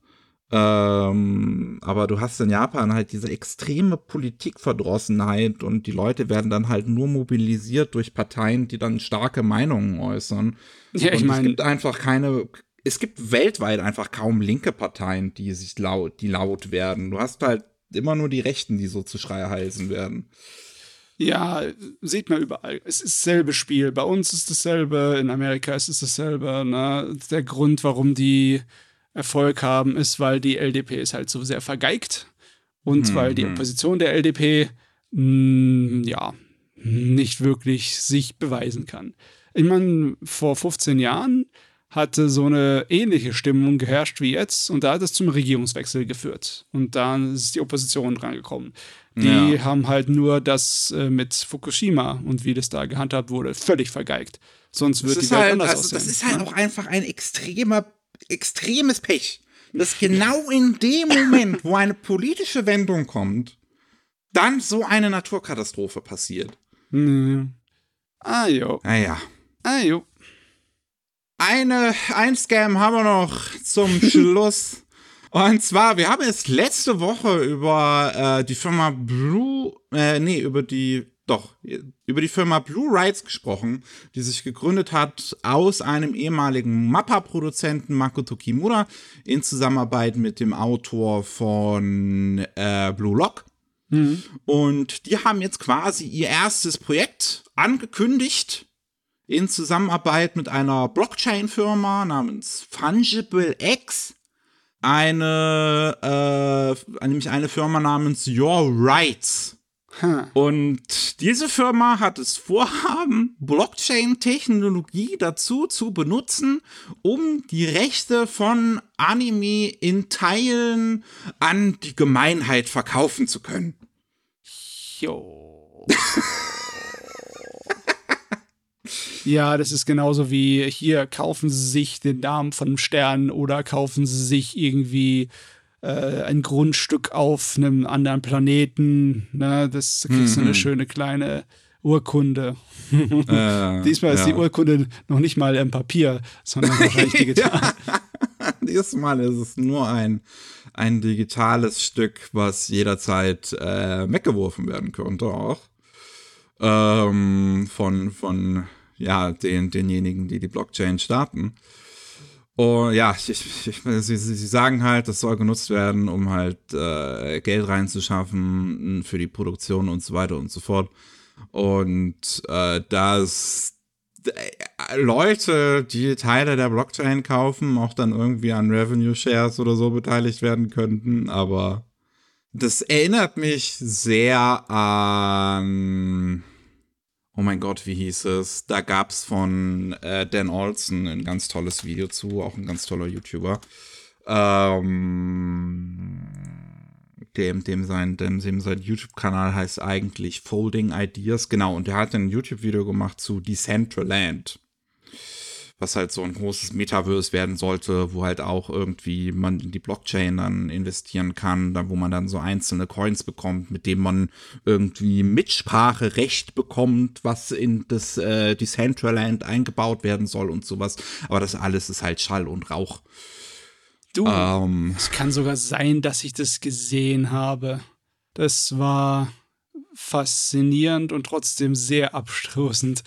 [SPEAKER 1] Aber du hast in Japan halt diese extreme Politikverdrossenheit und die Leute werden dann halt nur mobilisiert durch Parteien, die dann starke Meinungen äußern.
[SPEAKER 2] Ja, ich meine,
[SPEAKER 1] es gibt weltweit einfach kaum linke Parteien, die laut werden. Du hast halt immer nur die Rechten, die so zu Schreihälsen werden.
[SPEAKER 2] Ja, sieht man überall. Es ist dasselbe Spiel. Bei uns ist dasselbe, in Amerika ist es dasselbe. Ne? Der Grund, warum die Erfolg haben, ist, weil die LDP ist halt so sehr vergeigt und weil die Opposition der LDP nicht wirklich sich beweisen kann. Ich meine, vor 15 Jahren hatte so eine ähnliche Stimmung geherrscht wie jetzt und da hat es zum Regierungswechsel geführt. Und dann ist die Opposition drangekommen. Die haben halt nur das mit Fukushima und wie das da gehandhabt wurde, völlig vergeigt. Sonst wird die Welt anders aussehen.
[SPEAKER 1] Das ist halt auch einfach ein extremes Pech, dass genau in dem Moment, wo eine politische Wendung kommt, dann so eine Naturkatastrophe passiert.
[SPEAKER 2] Jo.
[SPEAKER 1] Naja.
[SPEAKER 2] Jo.
[SPEAKER 1] Ein Scam haben wir noch zum Schluss. Und zwar, wir haben jetzt letzte Woche über die Firma über die Firma Blue Rights gesprochen, die sich gegründet hat aus einem ehemaligen Mappa-Produzenten Makoto Kimura in Zusammenarbeit mit dem Autor von Blue Lock. Und die haben jetzt quasi ihr erstes Projekt angekündigt in Zusammenarbeit mit einer Blockchain-Firma namens Fungible X. Nämlich eine Firma namens Your Rights. Und diese Firma hat das Vorhaben, Blockchain-Technologie dazu zu benutzen, um die Rechte von Anime in Teilen an die Gemeinheit verkaufen zu können.
[SPEAKER 2] Jo. Ja, das ist genauso wie hier, kaufen Sie sich den Namen von einem Stern oder kaufen Sie sich irgendwie ein Grundstück auf einem anderen Planeten. Ne? Das kriegst du eine schöne kleine Urkunde. Diesmal ist die Urkunde noch nicht mal im Papier, sondern wahrscheinlich digital.
[SPEAKER 1] Diesmal ist es nur ein digitales Stück, was jederzeit weggeworfen werden könnte auch. Von denjenigen, die Blockchain starten. Und ja, sie sagen halt, das soll genutzt werden, um halt Geld reinzuschaffen für die Produktion und so weiter und so fort. Und das Leute, die Teile der Blockchain kaufen, auch dann irgendwie an Revenue Shares oder so beteiligt werden könnten, aber das erinnert mich sehr an, oh mein Gott, wie hieß es? Da gab's von Dan Olson ein ganz tolles Video zu, auch ein ganz toller YouTuber. Dem sein YouTube-Kanal heißt eigentlich Folding Ideas, genau, und der hat ein YouTube-Video gemacht zu Decentraland, was halt so ein großes Metaverse werden sollte, wo halt auch irgendwie man in die Blockchain dann investieren kann, wo man dann so einzelne Coins bekommt, mit denen man irgendwie Mitspracherecht bekommt, was in das Decentraland eingebaut werden soll und sowas, aber das alles ist halt Schall und Rauch.
[SPEAKER 2] Du, es kann sogar sein, dass ich das gesehen habe. Das war faszinierend und trotzdem sehr abstoßend.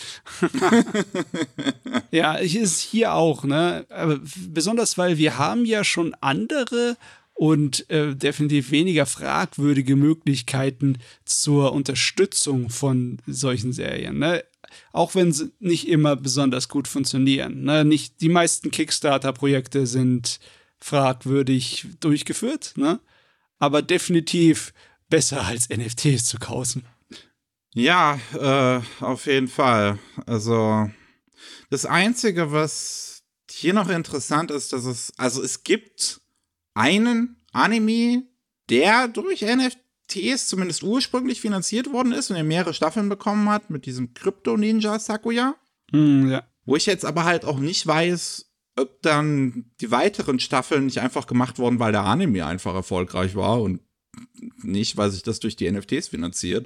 [SPEAKER 2] Ja, ist hier auch, ne? Aber besonders, weil wir haben ja schon andere und definitiv weniger fragwürdige Möglichkeiten zur Unterstützung von solchen Serien, ne? Auch wenn sie nicht immer besonders gut funktionieren, ne? Nicht die meisten Kickstarter-Projekte sind fragwürdig durchgeführt, ne? Aber definitiv besser als NFTs zu kaufen.
[SPEAKER 1] Ja, auf jeden Fall. Also das Einzige, was hier noch interessant ist, dass es gibt einen Anime, der durch NFTs zumindest ursprünglich finanziert worden ist und der mehrere Staffeln bekommen hat mit diesem Crypto-Ninja Sakuya.
[SPEAKER 2] Ja.
[SPEAKER 1] Wo ich jetzt aber halt auch nicht weiß, ob dann die weiteren Staffeln nicht einfach gemacht wurden, weil der Anime einfach erfolgreich war und nicht, weil sich das durch die NFTs finanziert.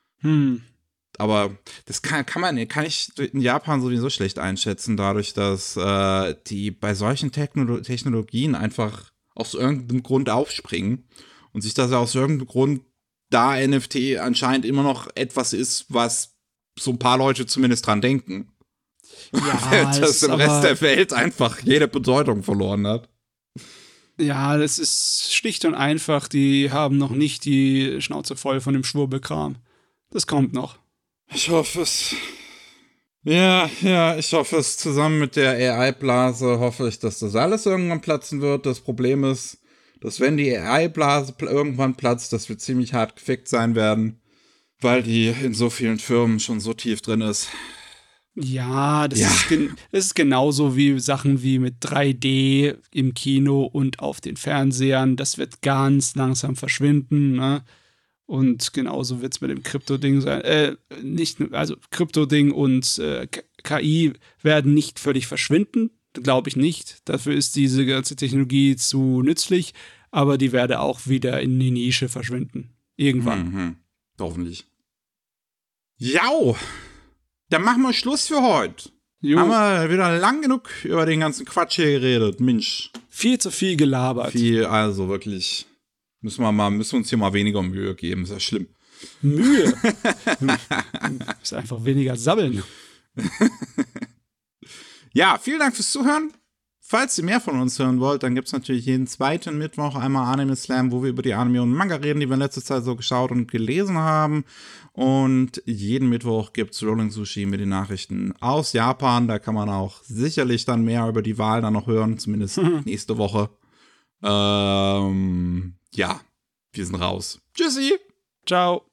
[SPEAKER 1] Aber das kann ich in Japan sowieso schlecht einschätzen, dadurch, dass die bei solchen Technologien einfach aus irgendeinem Grund aufspringen und sich das aus irgendeinem Grund, da NFT anscheinend immer noch etwas ist, was so ein paar Leute zumindest dran denken.
[SPEAKER 2] Ja,
[SPEAKER 1] das im Rest der Welt einfach jede Bedeutung verloren hat.
[SPEAKER 2] Ja, das ist schlicht und einfach, die haben noch nicht die Schnauze voll von dem Schwurbelkram. Das kommt noch.
[SPEAKER 1] Ich hoffe es. Ja, ich hoffe es. Zusammen mit der AI-Blase hoffe ich, dass das alles irgendwann platzen wird. Das Problem ist, dass wenn die AI-Blase irgendwann platzt, dass wir ziemlich hart gefickt sein werden, weil die in so vielen Firmen schon so tief drin ist.
[SPEAKER 2] Ja, das ist genauso wie Sachen wie mit 3D im Kino und auf den Fernsehern. Das wird ganz langsam verschwinden, ne? Und genauso wird es mit dem Krypto-Ding sein. Krypto-Ding und KI werden nicht völlig verschwinden, glaube ich nicht. Dafür ist diese ganze Technologie zu nützlich, aber die werde auch wieder in die Nische verschwinden. Irgendwann.
[SPEAKER 1] Hoffentlich. Jau! Dann machen wir Schluss für heute.
[SPEAKER 2] Jo.
[SPEAKER 1] Haben wir wieder lang genug über den ganzen Quatsch hier geredet. Mensch.
[SPEAKER 2] Viel zu viel gelabert.
[SPEAKER 1] Also wirklich. Müssen wir uns hier mal weniger Mühe geben. Ist ja schlimm.
[SPEAKER 2] Mühe? Ist einfach weniger sabbeln.
[SPEAKER 1] Ja, vielen Dank fürs Zuhören. Falls ihr mehr von uns hören wollt, dann gibt es natürlich jeden zweiten Mittwoch einmal Anime Slam, wo wir über die Anime und Manga reden, die wir in letzter Zeit so geschaut und gelesen haben. Und jeden Mittwoch gibt es Rolling Sushi mit den Nachrichten aus Japan. Da kann man auch sicherlich dann mehr über die Wahl dann noch hören, zumindest nächste Woche. Ja, wir sind raus. Tschüssi.
[SPEAKER 2] Ciao.